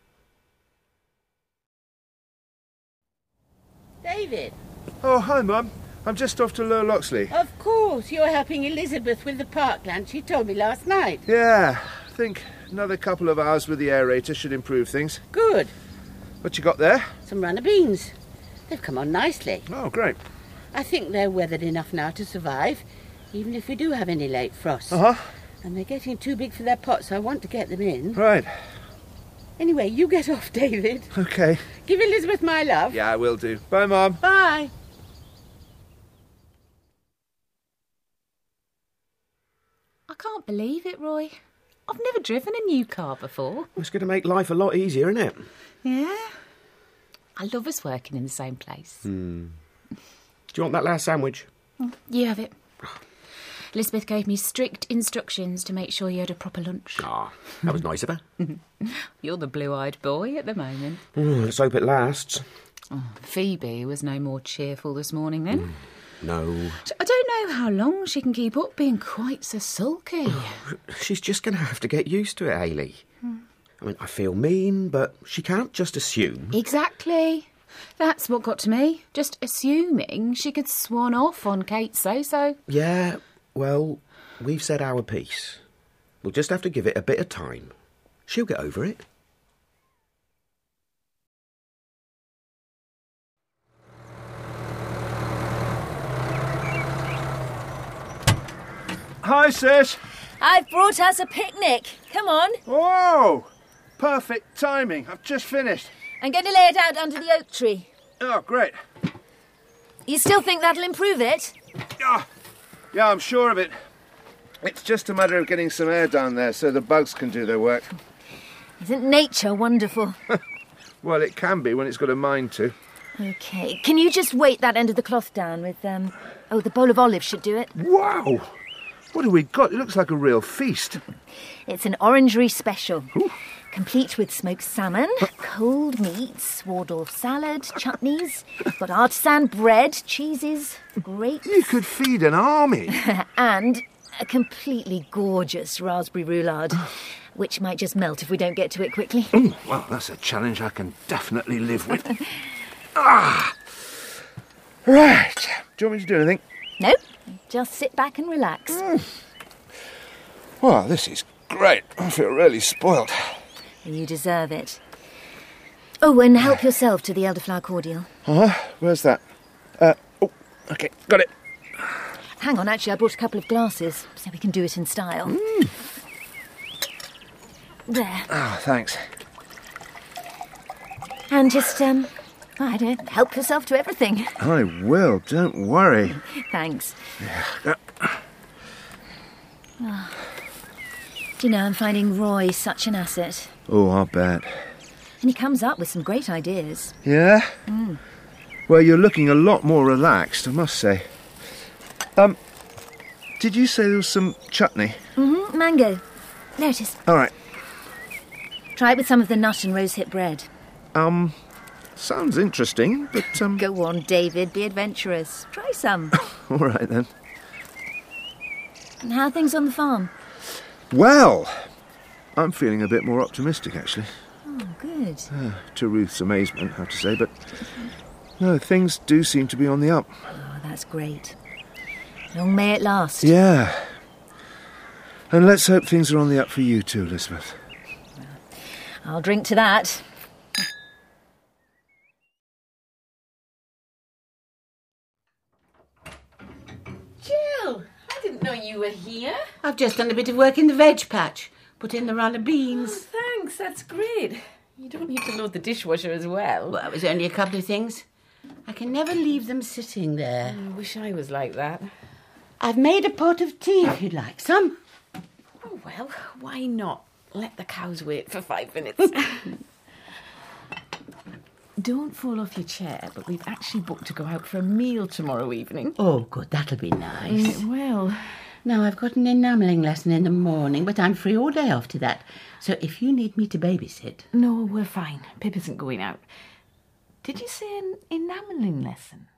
David. Oh, hi, Mum. I'm just off to Lower Loxley. Of course, you're helping Elizabeth with the parkland. She told me last night. Yeah, I think another couple of hours with the aerator should improve things. Good. What you got there? Some runner beans. They've come on nicely. Oh, great. I think they're weathered enough now to survive, even if we do have any late frosts. Uh-huh. And they're getting too big for their pot, so I want to get them in. Right. Anyway, you get off, David. OK. Give Elizabeth my love. Yeah, I will do. Bye, Mum. Bye. I can't believe it, Roy. I've never driven a new car before. It's going to make life a lot easier, isn't it? Yeah. I love us working in the same place. Hmm. Do you want that last sandwich? You have it. Elizabeth gave me strict instructions to make sure you had a proper lunch. Ah, that was nice of her. You're the blue-eyed boy at the moment. Mm, let's hope it lasts. Oh, Phoebe was no more cheerful this morning then. Mm, no. I don't know how long she can keep up being quite so sulky. She's just going to have to get used to it, Hayley. Hmm. I mean, I feel mean, but she can't just assume. Exactly. That's what got to me. Just assuming she could swan off on Kate's say-so. Yeah, well, we've said our piece. We'll just have to give it a bit of time. She'll get over it. Hi, sis. I've brought us a picnic. Come on. Whoa! Perfect timing. I've just finished. I'm going to lay it out under the oak tree. Oh, great. You still think that'll improve it? Oh, yeah, I'm sure of it. It's just a matter of getting some air down there so the bugs can do their work. Isn't nature wonderful? Well, it can be when it's got a mind to. OK. Can you just weight that end of the cloth down with, um... oh, the bowl of olives should do it. Wow! What have we got? It looks like a real feast. It's an orangery special. Ooh. Complete with smoked salmon, cold meats, Waldorf salad, chutneys, got artisan bread, cheeses, grapes... You could feed an army. And a completely gorgeous raspberry roulade, which might just melt if we don't get to it quickly. Ooh, well, that's a challenge I can definitely live with. Ah! Right. Do you want me to do anything? Nope. Just sit back and relax. Mm. Well, this is great. I feel really spoilt. You deserve it. Oh, and help yourself to the elderflower cordial. Uh-huh. Where's that? Uh, oh, OK, got it. Hang on, actually, I brought a couple of glasses, so we can do it in style. Mm. There. Oh, thanks. And just, um, I don't know, help yourself to everything. I will, don't worry. Thanks. Yeah. Oh. Do you know, I'm finding Roy such an asset. Oh, I bet. And he comes up with some great ideas. Yeah? Mm. Well, you're looking a lot more relaxed, I must say. Um, did you say there was some chutney? Mm-hmm, mango. There it is. All right. Try it with some of the nut and rosehip bread. Um, sounds interesting, but, um... Go on, David, be adventurous. Try some. All right, then. And how are things on the farm? Well, I'm feeling a bit more optimistic, actually. Oh, good. Uh, to Ruth's amazement, I have to say, but... No, things do seem to be on the up. Oh, that's great. Long may it last. Yeah. And let's hope things are on the up for you too, Elizabeth. I'll drink to that. Jill, I didn't know you were here. I've just done a bit of work in the veg patch. Put in the runner beans. Oh, thanks, that's great. You don't need to load the dishwasher as well. Well, it was only a couple of things. I can never leave them sitting there. I wish I was like that. I've made a pot of tea if you'd like some. Oh, well, why not? Let the cows wait for five minutes. Don't fall off your chair, but we've actually booked to go out for a meal tomorrow evening. Oh, good, that'll be nice. Mm, well... Now, I've got an enamelling lesson in the morning, but I'm free all day after that. So if you need me to babysit... No, we're fine. Pip isn't going out. Did you say an enamelling lesson?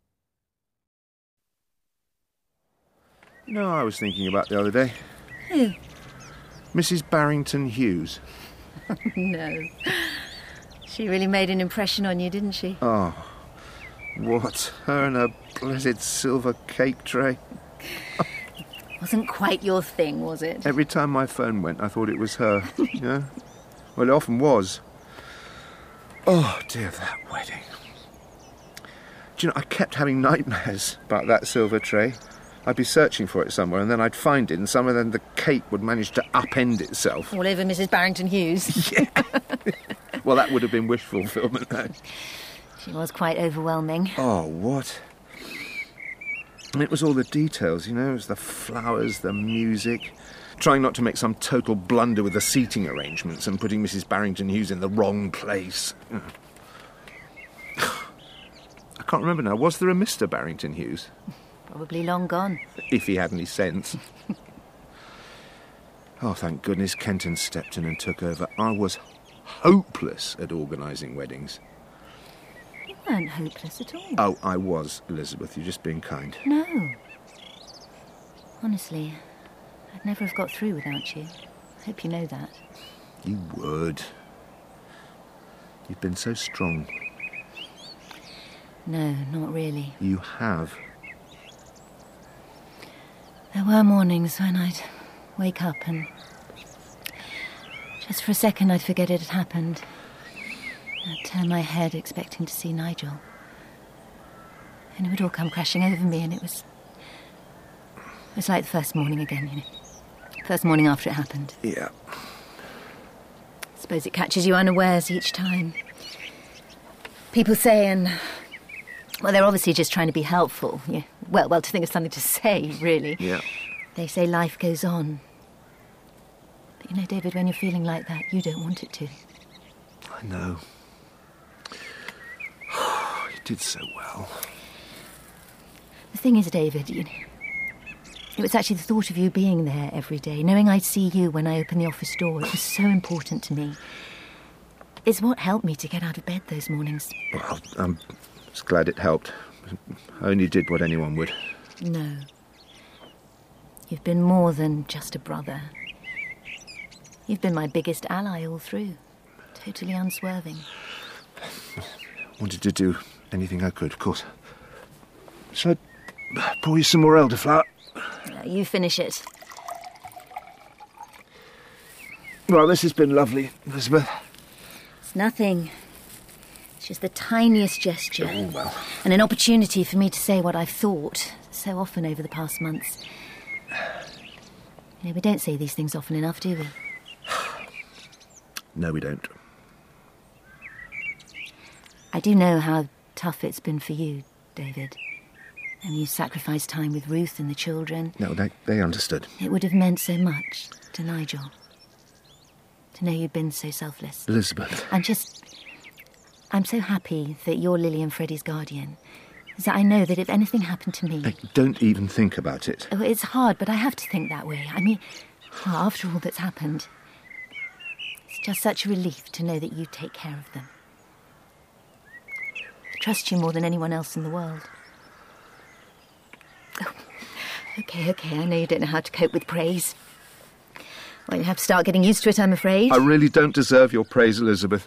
You know, I was thinking about the other day. Who? Missus Barrington Hughes. No. She really made an impression on you, didn't she? Oh, what? Her and her blessed silver cake tray. Wasn't quite your thing, was it? Every time my phone went, I thought it was her. Yeah? Well, it often was. Oh, dear, that wedding. Do you know, I kept having nightmares about that silver tray. I'd be searching for it somewhere, and then I'd find it, and somewhere then the cake would manage to upend itself. All over Missus Barrington Hughes. Yeah. Well, that would have been wish fulfillment, though. She was quite overwhelming. Oh, what? And it was all the details, you know, it was the flowers, the music, trying not to make some total blunder with the seating arrangements and putting Missus Barrington Hughes in the wrong place. I can't remember now. Was there a Mister Barrington Hughes? Probably long gone. If he had any sense. Oh, thank goodness Kenton stepped in and took over. I was hopeless at organising weddings. You weren't hopeless at all. Oh, I was, Elizabeth. You're just being kind. No. Honestly, I'd never have got through without you. I hope you know that. You would. You've been so strong. No, not really. You have. There were mornings when I'd wake up and just for a second I'd forget it had happened. I'd turn my head expecting to see Nigel. And it would all come crashing over me, and it was... It was like the first morning again, you know. First morning after it happened. Yeah. I suppose it catches you unawares each time. People say, and... Well, they're obviously just trying to be helpful. Yeah. Well, well, to think of something to say, really. Yeah. They say life goes on. But you know, David, when you're feeling like that, you don't want it to. I know. You did so well. The thing is, David, you know, it was actually the thought of you being there every day, knowing I'd see you when I opened the office door. It was so important to me. It's what helped me to get out of bed those mornings. Well, I'm just glad it helped. I only did what anyone would. No. You've been more than just a brother. You've been my biggest ally all through. Totally unswerving. Wanted to do anything I could, of course. Shall I pour you some more elderflower? Uh, you finish it. Well, this has been lovely, Elizabeth. It's nothing. It's just the tiniest gesture. Oh, well. And an opportunity for me to say what I've thought so often over the past months. You know, we don't say these things often enough, do we? No, we don't. I do know how tough it's been for you, David. And you sacrificed time with Ruth and the children. No, they, they understood. It would have meant so much to Nigel. To know you'd been so selfless. Elizabeth. I'm just... I'm so happy that you're Lily and Freddie's guardian. Is that I know that if anything happened to me... Hey, don't even think about it. Oh, it's hard, but I have to think that way. I mean, well, after all that's happened, it's just such a relief to know that you take care of them. I trust you more than anyone else in the world. Oh, okay, okay, I know you don't know how to cope with praise. Well, you have to start getting used to it, I'm afraid. I really don't deserve your praise, Elizabeth.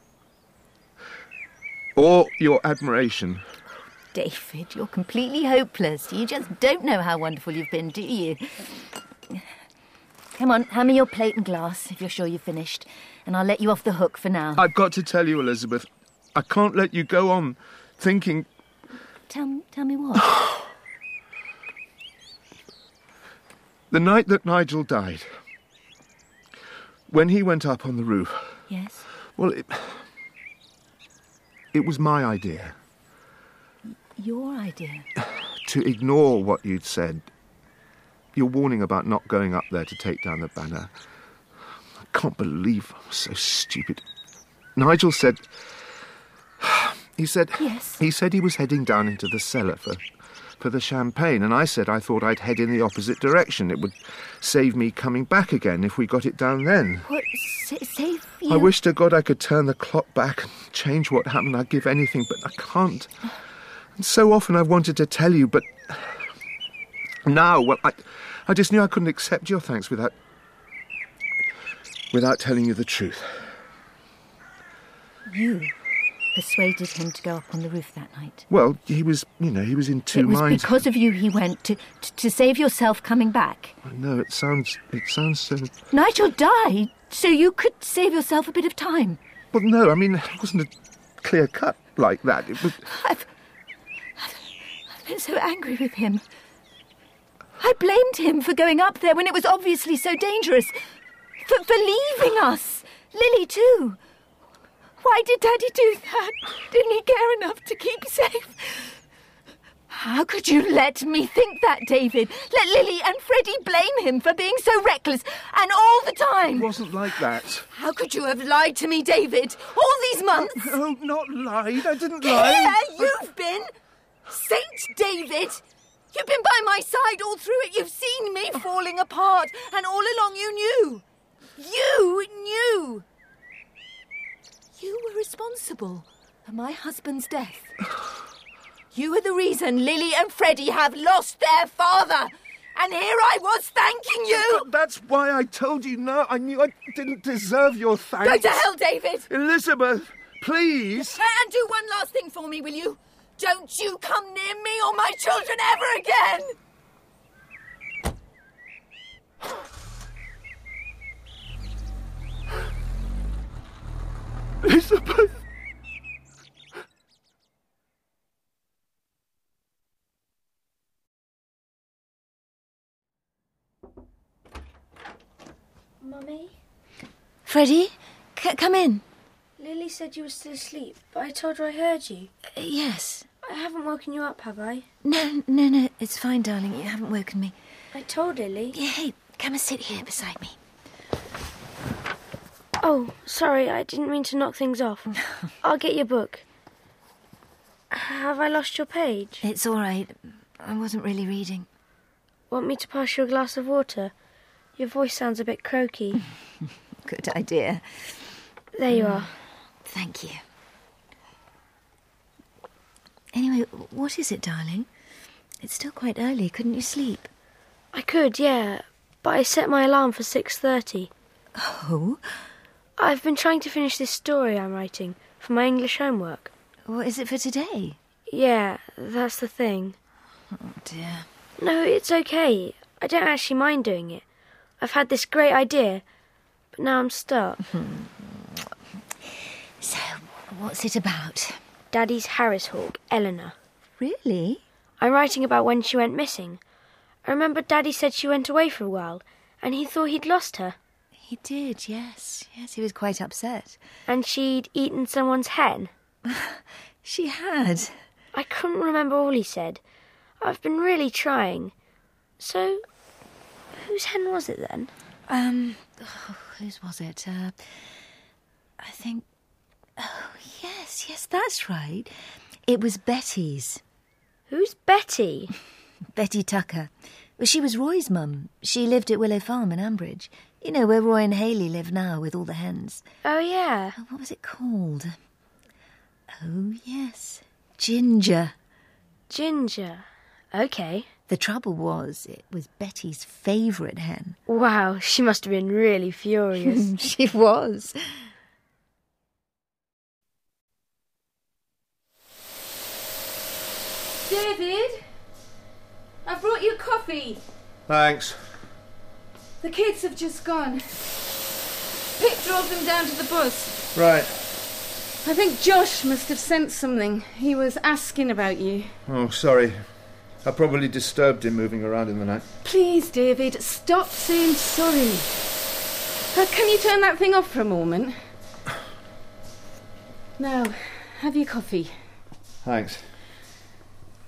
Or your admiration. David, you're completely hopeless. You just don't know how wonderful you've been, do you? Come on, hand me your plate and glass, if you're sure you've finished, and I'll let you off the hook for now. I've got to tell you, Elizabeth, I can't let you go on thinking... Tell, tell me what? The night that Nigel died, when he went up on the roof... Yes? Well, it, it was my idea. your idea? To ignore what you'd said. Your warning about not going up there to take down the banner. I can't believe I was so stupid. Nigel said... He said... Yes? He said he was heading down into the cellar for... for the champagne, and I said I thought I'd head in the opposite direction. It would save me coming back again if we got it down then. What? Sa- save you? I wish to God I could turn the clock back and change what happened. I'd give anything, but I can't. And so often I've wanted to tell you, but now, well, I, I just knew I couldn't accept your thanks without, without telling you the truth. You persuaded him to go up on the roof that night? Well, he was, you know, he was in two it was minds. because of you he went to, to to save yourself coming back. I know, it sounds, it sounds so... Nigel died, so you could save yourself a bit of time. Well, no, I mean, it wasn't a clear cut like that. It was... I've, I've been so angry with him. I blamed him for going up there when it was obviously so dangerous. For, for leaving us. Lily, too. Why did Daddy do that? Didn't he care enough to keep safe? How could you let me think that, David? Let Lily and Freddie blame him for being so reckless and all the time? It wasn't like that. How could you have lied to me, David? All these months? No, not lied. I didn't lie. Yeah, you've been. Saint David! You've been by my side all through it. You've seen me falling apart, and all along you knew. You knew. You were responsible for my husband's death. You are the reason Lily and Freddie have lost their father. And here I was thanking you. That's why I told you no. I knew I didn't deserve your thanks. Go to hell, David. Elizabeth, please. And do one last thing for me, will you? Don't you come near me or my children ever again. Elizabeth. Mummy? Freddie, c- come in. Lily said you were still asleep, but I told her I heard you. Uh, yes. I haven't woken you up, have I? No, no, no, it's fine, darling. You haven't woken me. I told Lily. Yeah, hey, come and sit here beside me. Oh, sorry, I didn't mean to knock things off. I'll get your book. Have I lost your page? It's all right. I wasn't really reading. Want me to pass you a glass of water? Your voice sounds a bit croaky. Good idea. There you are. Thank you. Anyway, what is it, darling? It's still quite early. Couldn't you sleep? I could, yeah, but I set my alarm for six thirty. Oh? I've been trying to finish this story I'm writing for my English homework. What is it for today? Yeah, that's the thing. Oh, dear. No, it's okay. I don't actually mind doing it. I've had this great idea, but now I'm stuck. So, what's it about? Daddy's Harris hawk, Eleanor. Really? I'm writing about when she went missing. I remember Daddy said she went away for a while, and he thought he'd lost her. He did, yes. Yes, he was quite upset. And she'd eaten someone's hen. She had. I couldn't remember all he said. I've been really trying. So, whose hen was it then? Um, oh, whose was it? Uh, I think... Oh, yes, yes, that's right. It was Betty's. Who's Betty? Betty Tucker. Well, she was Roy's mum. She lived at Willow Farm in Ambridge. You know, where Roy and Hayley live now with all the hens. Oh, yeah. Oh, what was it called? Oh, yes. Ginger. Ginger. OK. The trouble was, it was Betty's favourite hen. Wow, she must have been really furious. She was. David, I've brought you coffee. Thanks. The kids have just gone. Pip drove them down to the bus. Right. I think Josh must have sent something. He was asking about you. Oh, sorry. I probably disturbed him moving around in the night. Please, David, stop saying sorry. Uh, can you turn that thing off for a moment? Now, have your coffee. Thanks.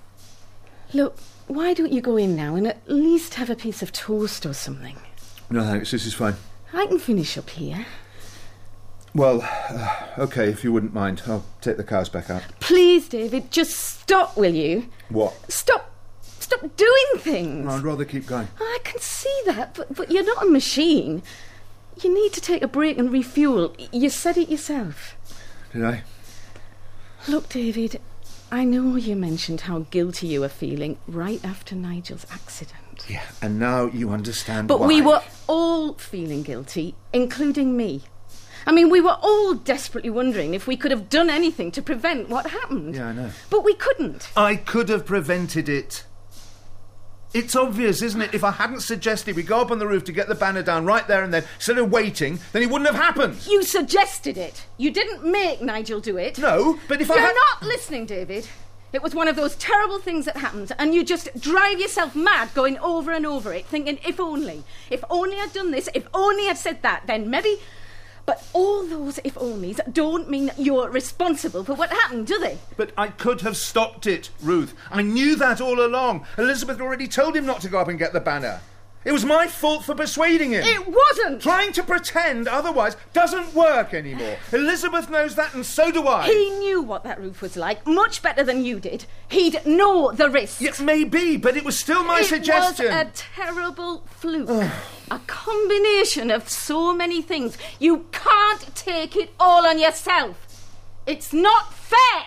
Look, why don't you go in now and at least have a piece of toast or something? No, thanks. This is fine. I can finish up here. Well, uh, OK, if you wouldn't mind. I'll take the cows back out. Please, David, just stop, will you? What? Stop. Stop doing things. I'd rather keep going. I can see that, but, but you're not a machine. You need to take a break and refuel. You said it yourself. Did I? Look, David, I know you mentioned how guilty you were feeling right after Nigel's accident. Yeah, and now you understand But why. we were all feeling guilty, including me. I mean, we were all desperately wondering if we could have done anything to prevent what happened. Yeah, I know. But we couldn't. I could have prevented it. It's obvious, isn't it? If I hadn't suggested we go up on the roof to get the banner down right there and then, instead of waiting, then it wouldn't have happened. You suggested it. You didn't make Nigel do it. No, but if I You're had... not listening, David. It was one of those terrible things that happened, and you just drive yourself mad going over and over it, thinking, if only, if only I'd done this, if only I'd said that, then maybe... But all those if-onlys don't mean you're responsible for what happened, do they? But I could have stopped it, Ruth. I knew that all along. Elizabeth already told him not to go up and get the banner. It was my fault for persuading him. It wasn't! Trying to pretend otherwise doesn't work anymore. Elizabeth knows that, and so do I. He knew what that roof was like, much better than you did. He'd know the risks. Yes, maybe, but it was still my it suggestion. It was a terrible fluke. A combination of so many things. You can't take it all on yourself. It's not fair.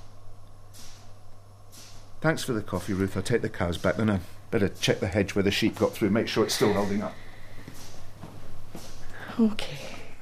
Thanks for the coffee, Ruth. I'll take the cows back, then I better check the hedge where the sheep got through, make sure it's still holding up. OK.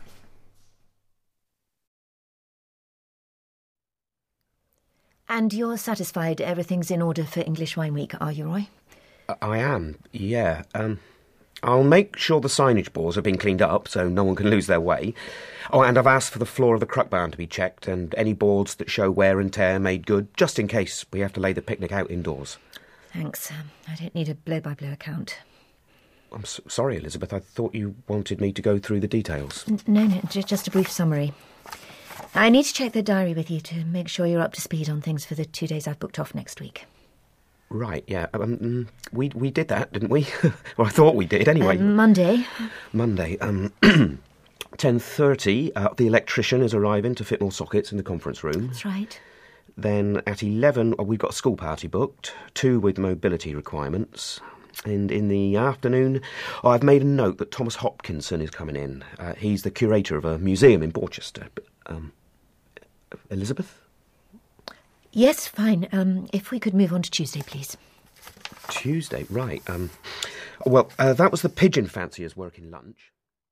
And you're satisfied everything's in order for English Wine Week, are you, Roy? I am, yeah. Um, I'll make sure the signage boards have been cleaned up so no one can lose their way. Oh, and I've asked for the floor of the Cruck Barn to be checked and any boards that show wear and tear made good, just in case we have to lay the picnic out indoors. Thanks. Um, I don't need a blow-by-blow account. I'm s- sorry, Elizabeth. I thought you wanted me to go through the details. N- no, no, j- just a brief summary. I need to check the diary with you to make sure you're up to speed on things for the two days I've booked off next week. Right, yeah. Um, we we did that, didn't we? Well, I thought we did, anyway. Uh, Monday. Monday. Um, ten thirty, uh, the electrician is arriving to fit more sockets in the conference room. That's right. Then at eleven, we've got a school party booked, two with mobility requirements. And in the afternoon, I've made a note that Thomas Hopkinson is coming in. Uh, he's the curator of a museum in Borchester. Um, Elizabeth? Yes, fine. Um, if we could move on to Tuesday, please. Tuesday, right. Um, well, uh, that was the pigeon fancier's working lunch.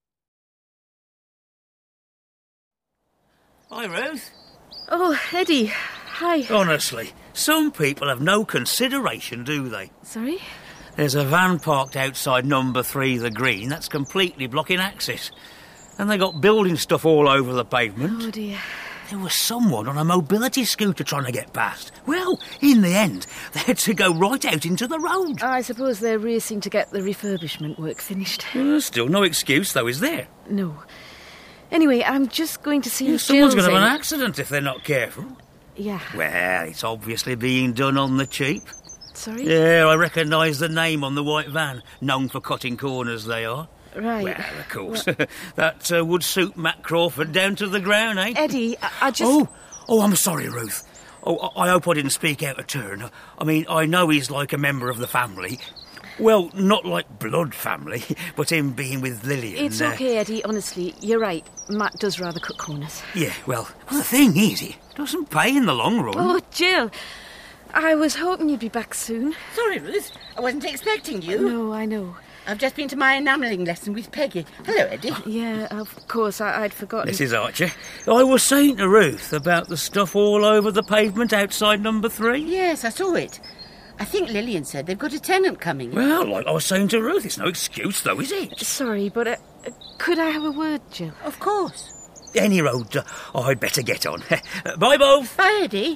Hi, Ruth. Oh, Eddie. Hi. Honestly, some people have no consideration, do they? Sorry? There's a van parked outside number three, the Green, that's completely blocking access. And they got building stuff all over the pavement. Oh, dear. There was someone on a mobility scooter trying to get past. Well, in the end, they had to go right out into the road. I suppose they're racing to get the refurbishment work finished. Well, still no excuse, though, is there? No. Anyway, I'm just going to see Yeah, if someone's Jill's going to have in. an accident if they're not careful. Yeah. Well, it's obviously being done on the cheap. Sorry? Yeah, I recognise the name on the white van. Known for cutting corners, they are. Right. Well, of course. that uh, would suit Matt Crawford down to the ground, eh? Eddie, I, I just... Oh, oh, I'm sorry, Ruth. Oh, I I hope I didn't speak out of turn. I mean, I know he's like a member of the family. Well, not like blood family, but him being with Lillian. It's uh, OK, Eddie, honestly. You're right. Matt does rather cut corners. Yeah, well, well, the thing is, it doesn't pay in the long run. Oh, Jill, I was hoping you'd be back soon. Sorry, Ruth. I wasn't expecting you. No, I know. I've just been to my enamelling lesson with Peggy. Hello, Eddie. Yeah, of course, I, I'd forgotten. Missus Archer, I was saying to Ruth about the stuff all over the pavement outside number three. Yes, I saw it. I think Lillian said they've got a tenant coming in. Well, like I was saying to Ruth, it's no excuse, though, is it? Sorry, but uh, could I have a word, Jill? Of course. Any road, uh, I'd better get on. Bye, both. Bye, Eddie.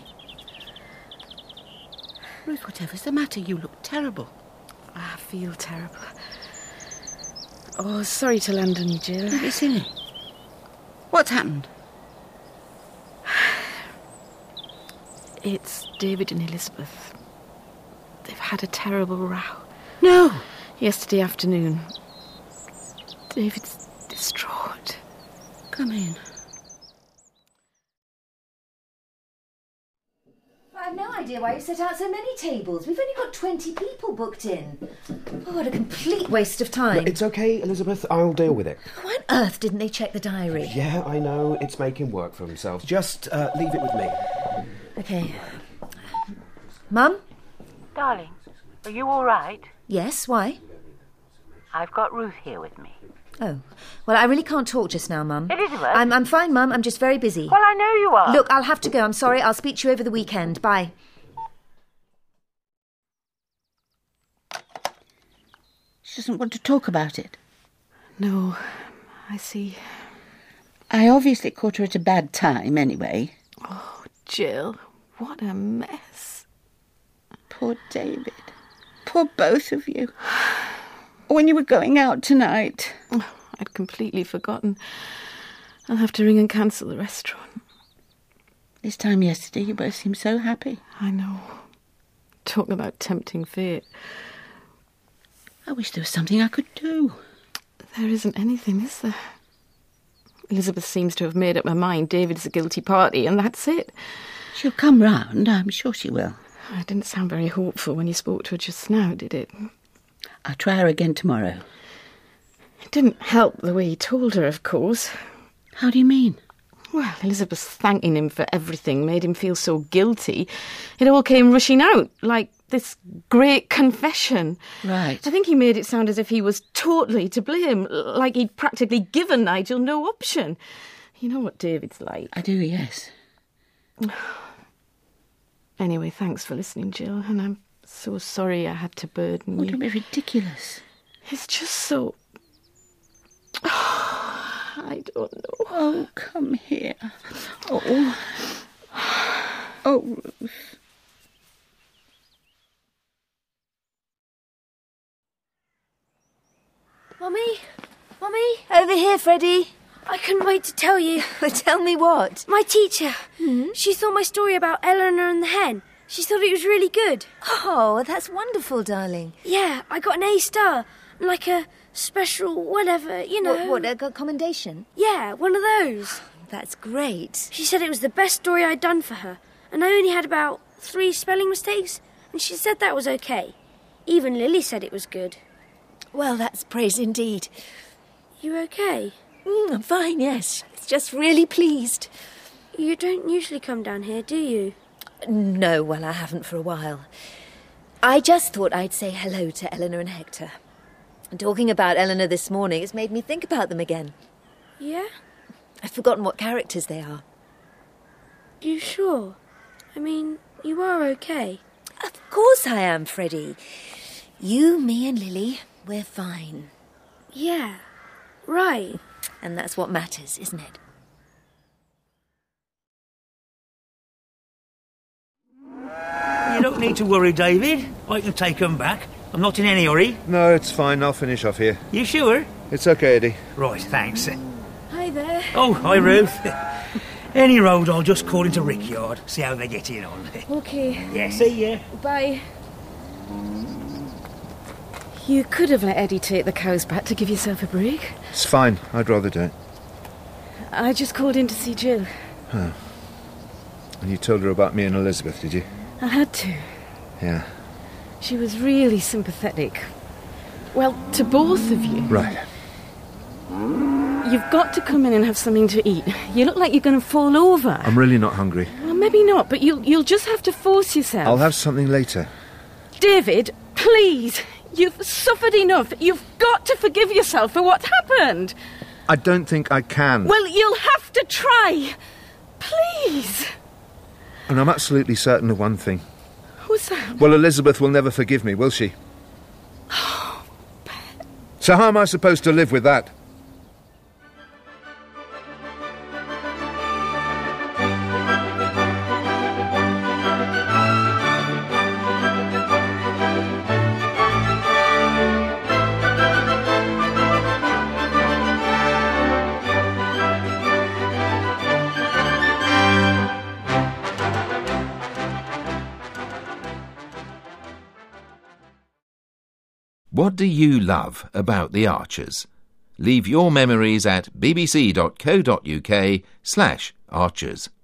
Ruth, whatever's the matter? You look terrible. I feel terrible. Oh, sorry to land on you, Jill. Don't be silly. What's happened? It's David and Elizabeth. They've had a terrible row. No. Yesterday afternoon. David's distraught. Come in. I have no idea why you set out so many tables. We've only got twenty people booked in. Oh, what a complete waste of time. It's okay, Elizabeth. I'll deal with it. Why on earth didn't they check the diary? Yeah, I know. It's making work for themselves. Just uh, leave it with me. Okay. Mum? Darling, are you all right? Yes, why? I've got Ruth here with me. Oh. Well, I really can't talk just now, Mum. Elizabeth? I'm, I'm fine, Mum. I'm just very busy. Well, I know you are. Look, I'll have to go. I'm sorry. I'll speak to you over the weekend. Bye. She doesn't want to talk about it. No, I see. I obviously caught her at a bad time, anyway. Oh, Jill, what a mess. Poor David. Poor both of you. When you were going out tonight. Oh, I'd completely forgotten. I'll have to ring and cancel the restaurant. This time yesterday, you both seemed so happy. I know. Talk about tempting fate. I wish there was something I could do. There isn't anything, is there? Elizabeth seems to have made up her mind David's a guilty party, and that's it. She'll come round, I'm sure she will. It didn't sound very hopeful when you spoke to her just now, did it? I'll try her again tomorrow. It didn't help the way he told her, of course. How do you mean? Well, Elizabeth thanking him for everything made him feel so guilty. It all came rushing out, like this great confession. Right. I think he made it sound as if he was totally to blame, like he'd practically given Nigel no option. You know what David's like. I do, yes. Anyway, thanks for listening, Jill, and I'm so sorry I had to burden Oh, you. don't be ridiculous. It's just so... I don't know. Oh, come here. Oh. Oh, Ruth. Mummy? Mummy? Over here, Freddie. I couldn't wait to tell you. Tell me what? My teacher. Hmm? She thought my story about Eleanor and the hen. She thought it was really good. Oh, that's wonderful, darling. Yeah, I got an A star. Like a special whatever, you know. What, what a co- commendation? Yeah, one of those. That's great. She said it was the best story I'd done for her. And I only had about three spelling mistakes. And she said that was okay. Even Lily said it was good. Well, that's praise indeed. You okay? Mm, I'm fine, yes. It's just really pleased. You don't usually come down here, do you? No, well, I haven't for a while. I just thought I'd say hello to Eleanor and Hector. And talking about Eleanor this morning has made me think about them again. Yeah? I've forgotten what characters they are. You sure? I mean, you are okay. Of course I am, Freddie. You, me and Lily, we're fine. Yeah, right. And that's what matters, isn't it? You don't need to worry, David. I can take them back. I'm not in any hurry. No, it's fine. I'll finish off here. You sure? It's okay, Eddie. Right, thanks. Hi there. Oh, hi, Ruth. Any road, I'll just call into Rickyard, see how they're getting on. Okay. Yeah, see ya. Bye. You could have let Eddie take the cows back to give yourself a break. It's fine. I'd rather don't. I just called in to see Jill. Huh. And you told her about me and Elizabeth, did you? I had to. Yeah. She was really sympathetic. Well, to both of you. Right. You've got to come in and have something to eat. You look like you're going to fall over. I'm really not hungry. Well, maybe not, but you'll, you'll just have to force yourself. I'll have something later. David, please. You've suffered enough. You've got to forgive yourself for what's happened. I don't think I can. Well, you'll have to try. Please. And I'm absolutely certain of one thing. What's that? Well, Elizabeth will never forgive me, will she? Oh, so how am I supposed to live with that? What do you love about the Archers? Leave your memories at bbc.co.uk slash Archers.